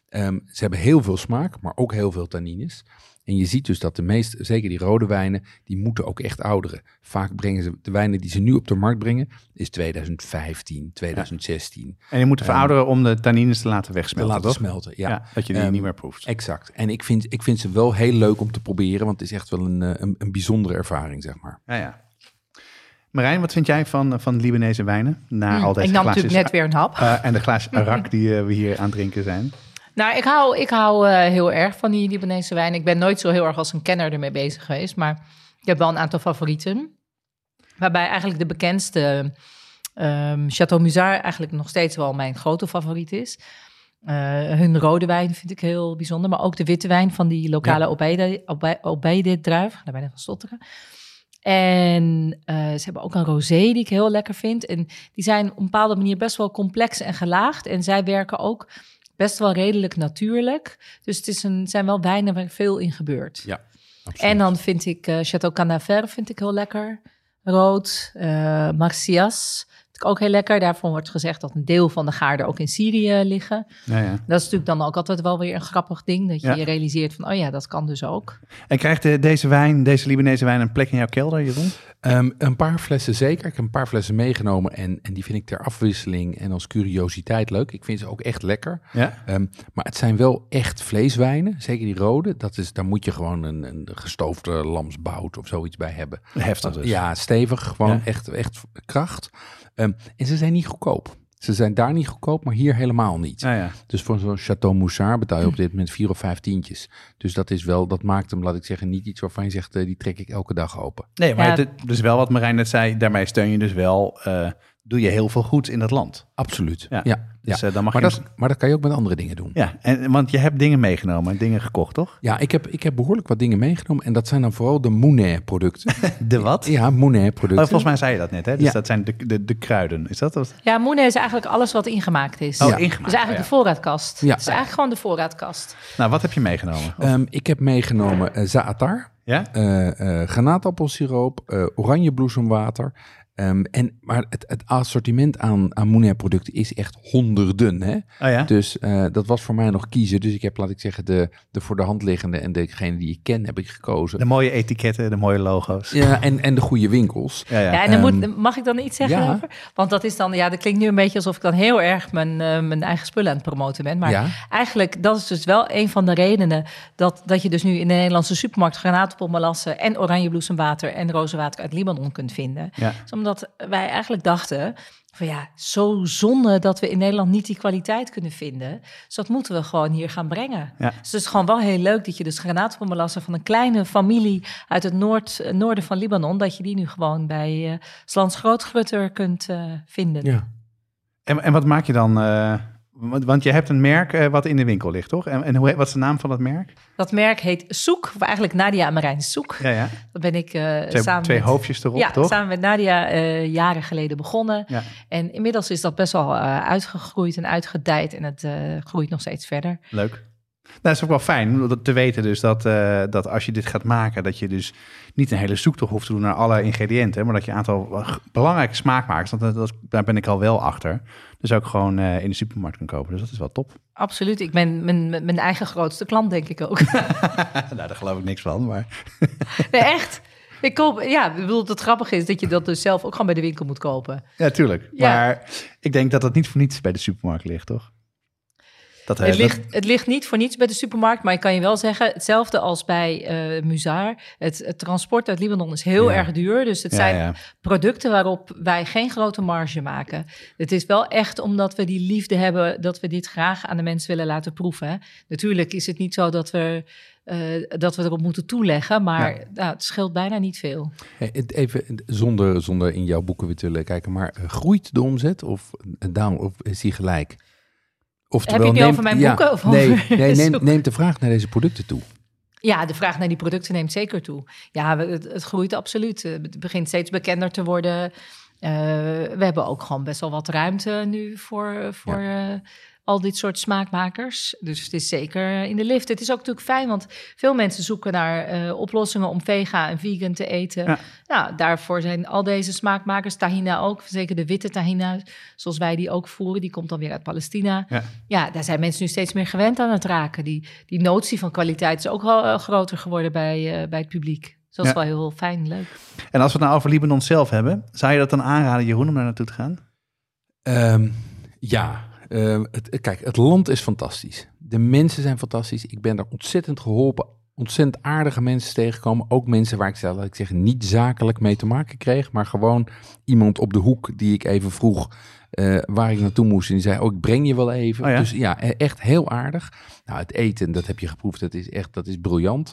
Um, ze hebben heel veel smaak, maar ook heel veel tannines. En je ziet dus dat de meeste, zeker die rode wijnen, die moeten ook echt ouderen. Vaak brengen ze, de wijnen die ze nu op de markt brengen, is twintig vijftien, twintig zestien. Ja. En je moet verouderen um, om de tannines te laten wegsmelten, te laten toch? smelten, ja. ja. Dat je die um, niet meer proeft. Exact. En ik vind, ik vind ze wel heel leuk om te proberen, want het is echt wel een, een, een bijzondere ervaring, zeg maar. Ja, ja. Marijn, wat vind jij van, van Libanese wijnen? Na mm, al deze ik nam glaasjes, natuurlijk net weer een hap. Uh, en de glaasjes arak die uh, we hier aan het drinken zijn. Nou, ik hou, ik hou uh, heel erg van die Libanese wijn. Ik ben nooit zo heel erg als een kenner ermee bezig geweest. Maar ik heb wel een aantal favorieten. Waarbij eigenlijk de bekendste um, Château Musard eigenlijk nog steeds wel mijn grote favoriet is. Uh, hun rode wijn vind ik heel bijzonder. Maar ook de witte wijn van die lokale ja. Obeide-druif. Daar ben ik van stotteren. En uh, ze hebben ook een rosé die ik heel lekker vind. En die zijn op een bepaalde manier best wel complex en gelaagd. En zij werken ook best wel redelijk natuurlijk. Dus het is een, zijn wel wijnen waar veel in gebeurt. Ja, absoluut. En dan vind ik uh, Château Canavert vind ik heel lekker. Rood, uh, Marcias vind ik ook heel lekker. Daarvan wordt gezegd dat een deel van de gaarden ook in Syrië liggen. Ja, ja. Dat is natuurlijk dan ook altijd wel weer een grappig ding. Dat je ja. je realiseert van, oh ja, dat kan dus ook. En krijgt de, deze wijn, deze Libanese wijn een plek in jouw kelder, Jeroen? Um, een paar flessen zeker. Ik heb een paar flessen meegenomen en, en die vind ik ter afwisseling en als curiositeit leuk. Ik vind ze ook echt lekker. Ja. Um, maar het zijn wel echt vleeswijnen, zeker die rode. Dat is, daar moet je gewoon een, een gestoofde lamsbout of zoiets bij hebben. Heftig dus. Ja, stevig, gewoon ja. echt, echt kracht. Um, en ze zijn niet goedkoop. Ze zijn daar niet goedkoop, maar hier helemaal niet. Ah, ja. Dus voor zo'n Château Musard betaal je op dit moment vier of vijf tientjes. Dus dat is wel, dat maakt hem, laat ik zeggen, niet iets waarvan je zegt, uh, die trek ik elke dag open. Nee, maar ja. het is dus wel wat Marijn net zei, daarmee steun je dus wel, uh, doe je heel veel goed in dat land. Absoluut, ja. ja. Dus, uh, dan mag maar, je dat, dus... maar dat kan je ook met andere dingen doen. Ja, en, want je hebt dingen meegenomen en dingen gekocht, toch? Ja, ik heb, ik heb behoorlijk wat dingen meegenomen en dat zijn dan vooral de Monet-producten. De wat? Ja, Monet-producten. Oh, volgens mij zei je dat net, hè? Dus ja. dat zijn de, de, de kruiden, is dat wat? Ja, Monet is eigenlijk alles wat ingemaakt is. Oh, ja. ingemaakt. Dus eigenlijk oh, ja. de voorraadkast. Ja. Het is eigenlijk gewoon de voorraadkast. Nou, wat heb je meegenomen? Um, ik heb meegenomen uh, za'atar, ja? uh, uh, granaatappelsiroop, uh, oranjebloesemwater. Um, en, maar het, het assortiment aan, aan Monet-producten is echt honderden. Hè? Oh ja? Dus uh, dat was voor mij nog kiezen. Dus ik heb, laat ik zeggen, de, de voor de hand liggende en degene die ik ken, heb ik gekozen. De mooie etiketten, de mooie logo's. Ja, en, en de goede winkels. Ja, ja. ja en dan um, moet, mag ik dan iets zeggen ja. over? Want dat is dan, ja, dat klinkt nu een beetje alsof ik dan heel erg mijn, uh, mijn eigen spullen aan het promoten ben. Maar ja. eigenlijk, dat is dus wel een van de redenen dat, dat je dus nu in de Nederlandse supermarkt granaatappelmelassen en oranjebloesemwater en rozenwater uit Libanon kunt vinden. Ja. Dus omdat wij eigenlijk dachten van ja, zo zonde dat we in Nederland niet die kwaliteit kunnen vinden. Dus dat moeten we gewoon hier gaan brengen. Ja. Dus het is gewoon wel heel leuk dat je dus granaatappelmelassen van een kleine familie uit het noord, noorden van Libanon, dat je die nu gewoon bij uh, Slans Grootgrutter kunt uh, vinden. Ja. En, en wat maak je dan? Uh, want, want je hebt een merk uh, wat in de winkel ligt, toch? En, en hoe, wat is de naam van dat merk? Dat merk heet Soek, of eigenlijk Nadia en Marijn Soek. Ja, ja. Dat ben ik uh, twee, samen twee met, hoofdjes erop, ja, toch? samen met Nadia uh, jaren geleden begonnen. Ja. En inmiddels is dat best wel uh, uitgegroeid en uitgedijd en het uh, groeit nog steeds verder. Leuk. Nou, dat is ook wel fijn om te weten dus dat, uh, dat als je dit gaat maken, dat je dus niet een hele zoektocht hoeft te doen naar alle ingrediënten, maar dat je een aantal belangrijke smaakmakers, dat, dat, daar ben ik al wel achter, dus ook gewoon uh, in de supermarkt kan kopen. Dus dat is wel top. Absoluut. Ik ben mijn, mijn eigen grootste klant, denk ik ook. Nou, daar geloof ik niks van, maar... Nee, echt. Ik koop, ja, ik bedoel, het grappige is dat je dat dus zelf ook gewoon bij de winkel moet kopen. Ja, tuurlijk. Ja. Maar ik denk dat dat niet voor niets bij de supermarkt ligt, toch? Dat, het, ligt, het ligt niet voor niets bij de supermarkt, maar ik kan je wel zeggen, hetzelfde als bij uh, Musard. Het, het transport uit Libanon is heel ja. erg duur, dus het ja, zijn ja. producten waarop wij geen grote marge maken. Het is wel echt omdat we die liefde hebben, dat we dit graag aan de mensen willen laten proeven. Hè. Natuurlijk is het niet zo dat we, uh, dat we erop moeten toeleggen, maar ja. nou, het scheelt bijna niet veel. Hey, even zonder, zonder in jouw boeken weer te willen kijken, maar uh, groeit de omzet of, uh, of is die gelijk? Oftewel, heb je het nu over mijn boeken? Ja, of nee, over nee neem, neemt de vraag naar deze producten toe. Ja, de vraag naar die producten neemt zeker toe. Ja, het, het groeit absoluut. Het begint steeds bekender te worden. we hebben ook gewoon best wel wat ruimte nu voor, voor ja. uh, al dit soort smaakmakers. Dus het is zeker in de lift. Het is ook natuurlijk fijn, want veel mensen zoeken naar uh, oplossingen om vega en vegan te eten. Ja. Nou, daarvoor zijn al deze smaakmakers, tahina ook, zeker de witte tahina, zoals wij die ook voeren, die komt dan weer uit Palestina. Ja, ja daar zijn mensen nu steeds meer gewend aan het raken. Die, die notie van kwaliteit is ook wel uh, groter geworden bij, uh, bij het publiek. Dus dat is ja. wel heel fijn, leuk. En als we het nou over Libanon zelf hebben, zou je dat dan aanraden, Jeroen, om daar naartoe te gaan? Um, ja, uh, het, kijk, het land is fantastisch. De mensen zijn fantastisch. Ik ben daar ontzettend geholpen. Ontzettend aardige mensen tegengekomen. Ook mensen waar ik zelf, laat ik zeggen, niet zakelijk mee te maken kreeg, maar gewoon iemand op de hoek die ik even vroeg uh, waar ik naartoe moest. En die zei, oh, ik breng je wel even. Oh ja? Dus ja, echt heel aardig. Nou, het eten, dat heb je geproefd, dat is echt, dat is briljant.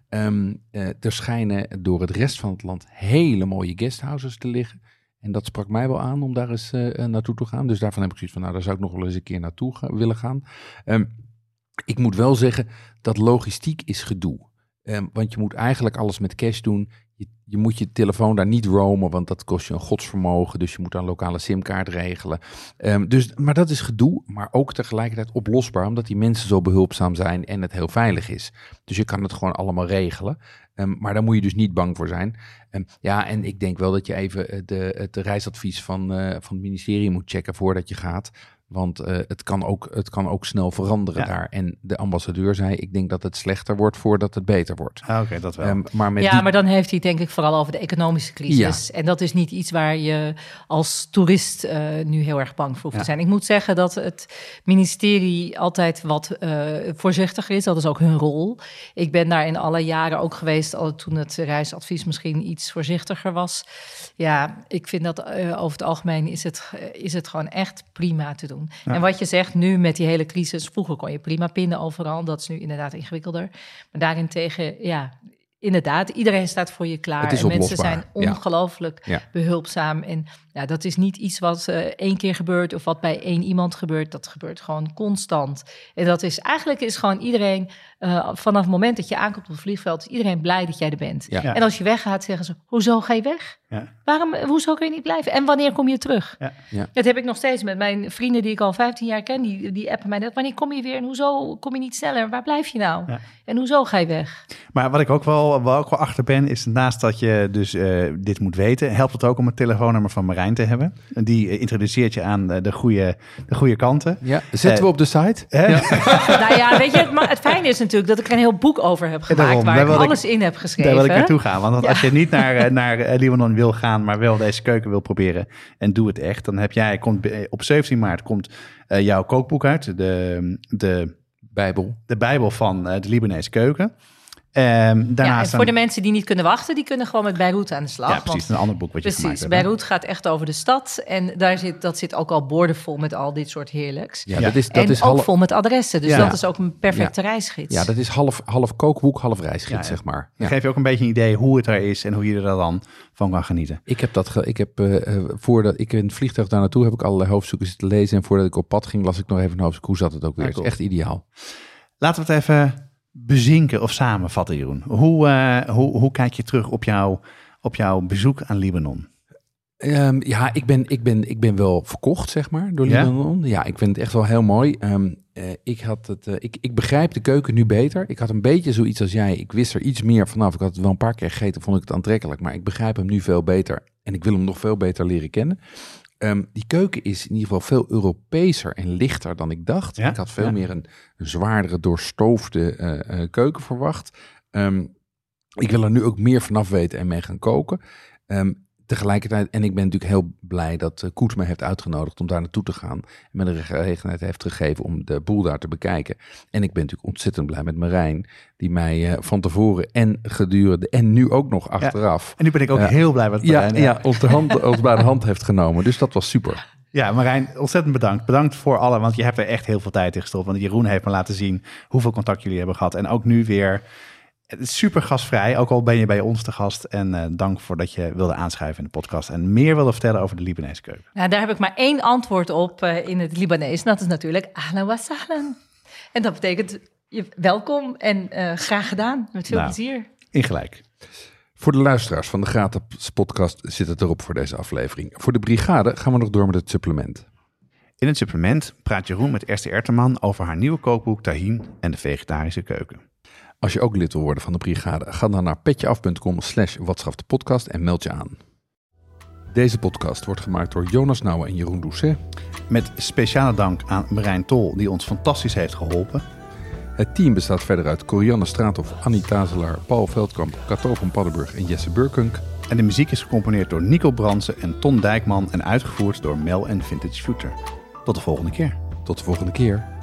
Um, uh, er schijnen door het rest van het land hele mooie guesthouses te liggen. En dat sprak mij wel aan om daar eens uh, naartoe te gaan. Dus daarvan heb ik zoiets van, nou, daar zou ik nog wel eens een keer naartoe ga, willen gaan. Um, ik moet wel zeggen, dat logistiek is gedoe. Um, want je moet eigenlijk alles met cash doen. Je, je moet je telefoon daar niet roamen, want dat kost je een godsvermogen. Dus je moet een lokale simkaart regelen. Um, dus, maar dat is gedoe, maar ook tegelijkertijd oplosbaar, omdat die mensen zo behulpzaam zijn en het heel veilig is. Dus je kan het gewoon allemaal regelen. Um, maar daar moet je dus niet bang voor zijn. Um, ja, en ik denk wel dat je even de, het reisadvies van, uh, van het ministerie moet checken voordat je gaat. Want uh, het, kan ook, het kan ook snel veranderen ja. daar. En de ambassadeur zei, ik denk dat het slechter wordt voordat het beter wordt. Ah, Oké, okay, dat wel. Um, maar met ja, die... maar dan heeft hij het denk ik vooral over de economische crisis. Ja. En dat is niet iets waar je als toerist uh, nu heel erg bang voor hoeft ja. te zijn. Ik moet zeggen dat het ministerie altijd wat uh, voorzichtiger is. Dat is ook hun rol. Ik ben daar in alle jaren ook geweest, al toen het reisadvies misschien iets voorzichtiger was. Ja, ik vind dat uh, over het algemeen is het, uh, is het gewoon echt prima te doen. Ja. En wat je zegt nu met die hele crisis, vroeger kon je prima pinnen overal, dat is nu inderdaad ingewikkelder. Maar daarentegen, ja, inderdaad, iedereen staat voor je klaar. En mensen zijn ongelooflijk ja. behulpzaam. En ja, dat is niet iets wat uh, één keer gebeurt of wat bij één iemand gebeurt. Dat gebeurt gewoon constant. En dat is eigenlijk is gewoon iedereen, uh, vanaf het moment dat je aankomt op het vliegveld, is iedereen blij dat jij er bent. Ja. Ja. En als je weggaat, zeggen ze, hoezo ga je weg? Ja. Waarom, hoezo kun je niet blijven? En wanneer kom je terug? Ja. Ja. Dat heb ik nog steeds met mijn vrienden die ik al vijftien jaar ken. Die, die appen mij dat. Wanneer kom je weer? En hoezo kom je niet sneller? Waar blijf je nou? Ja. En hoezo ga je weg? Maar wat ik ook wel, wel, ook wel achter ben, is naast dat je dus uh, dit moet weten, helpt het ook om het telefoonnummer van Marijn te hebben. Die uh, introduceert je aan de, de, goede, de goede kanten. Ja, zetten uh, we op de site. Ja. Nou ja, weet je, het, het fijne is natuurlijk dat ik er een heel boek over heb gemaakt, daarom, waar ik alles ik, in heb geschreven. Daar wil ik naartoe gaan. Want ja. als je niet naar, naar Libanon wil gaan, maar wel deze keuken wil proberen en doe het echt, dan heb jij, komt, op zeventien maart komt uh, jouw kookboek uit, de, de Bijbel. De Bijbel van uh, de Libanese keuken. Um, daarnaast ja, en voor dan... de mensen die niet kunnen wachten, die kunnen gewoon met Beirut aan de slag. Ja, precies, een ander boek wat je precies, gemaakt hebt. Beirut gaat echt over de stad en daar zit, dat zit ook al boordevol met al dit soort heerlijks. Ja, dat is, dat en is ook half... vol met adressen, dus ja. dat is ook een perfecte ja. reisgids. Ja, dat is half, half kookboek, half reisgids, ja, zeg maar. Ja. Dan geef je ook een beetje een idee hoe het er is en hoe je er dan van kan genieten. Ik heb dat, ge- ik heb uh, voordat ik in het vliegtuig daar naartoe heb ik allerlei hoofdstukken zitten lezen en voordat ik op pad ging las ik nog even een hoofdstuk. Hoe zat het ook weer? Ja, cool. Het is echt ideaal. Laten we het even bezinken of samenvatten, Jeroen. Hoe, uh, hoe, hoe kijk je terug op, jou, op jouw bezoek aan Libanon? Um, ja, ik ben, ik, ben, ik ben wel verkocht, zeg maar, door Libanon. Ja, ja ik vind het echt wel heel mooi. Um, uh, ik, had het, uh, ik, ik begrijp de keuken nu beter. Ik had een beetje zoiets als jij. Ik wist er iets meer vanaf. Ik had het wel een paar keer gegeten, vond ik het aantrekkelijk. Maar ik begrijp hem nu veel beter. En ik wil hem nog veel beter leren kennen. Um, die keuken is in ieder geval veel Europeeser en lichter dan ik dacht. Ja? Ik had veel ja. meer een, een zwaardere, doorstoofde uh, uh, keuken verwacht. Um, ik wil er nu ook meer vanaf weten en mee gaan koken. Um, tegelijkertijd, en ik ben natuurlijk heel blij dat uh, Koet me heeft uitgenodigd om daar naartoe te gaan. En me de gelegenheid heeft gegeven om de boel daar te bekijken. En ik ben natuurlijk ontzettend blij met Marijn, die mij uh, van tevoren en gedurende en nu ook nog achteraf. Ja, en nu ben ik ook uh, heel blij met Marijn. Ja, ja, ons, de hand, ons bij de hand heeft genomen. Dus dat was super. Ja, Marijn, ontzettend bedankt. Bedankt voor alle, want je hebt er echt heel veel tijd in gestopt. Want Jeroen heeft me laten zien hoeveel contact jullie hebben gehad. En ook nu weer... Het is super gastvrij, ook al ben je bij ons te gast. En uh, dank voor dat je wilde aanschuiven in de podcast en meer wilde vertellen over de Libanese keuken. Nou, daar heb ik maar één antwoord op uh, in het Libanees. En dat is natuurlijk ahlan wa sahlan. En dat betekent je welkom en uh, graag gedaan, met veel nou, plezier. Ingelijk. Voor de luisteraars van de gratis podcast zit het erop voor deze aflevering. Voor de brigade gaan we nog door met het supplement. In het supplement praat Jeroen met Esther Erterman over haar nieuwe kookboek Tahin en de vegetarische keuken. Als je ook lid wil worden van de brigade, ga dan naar petjeaf.com slash watschafdepodcast en meld je aan. Deze podcast wordt gemaakt door Jonas Nouwen en Jeroen Doucet. Met speciale dank aan Marijn Tol, die ons fantastisch heeft geholpen. Het team bestaat verder uit Corianne Straathof, Annie Tazelaar, Paul Veldkamp, Cato van Paddenburg en Jesse Burkunk. En de muziek is gecomponeerd door Nico Bransen en Ton Dijkman en uitgevoerd door Mel en Vintage Future. Tot de volgende keer. Tot de volgende keer.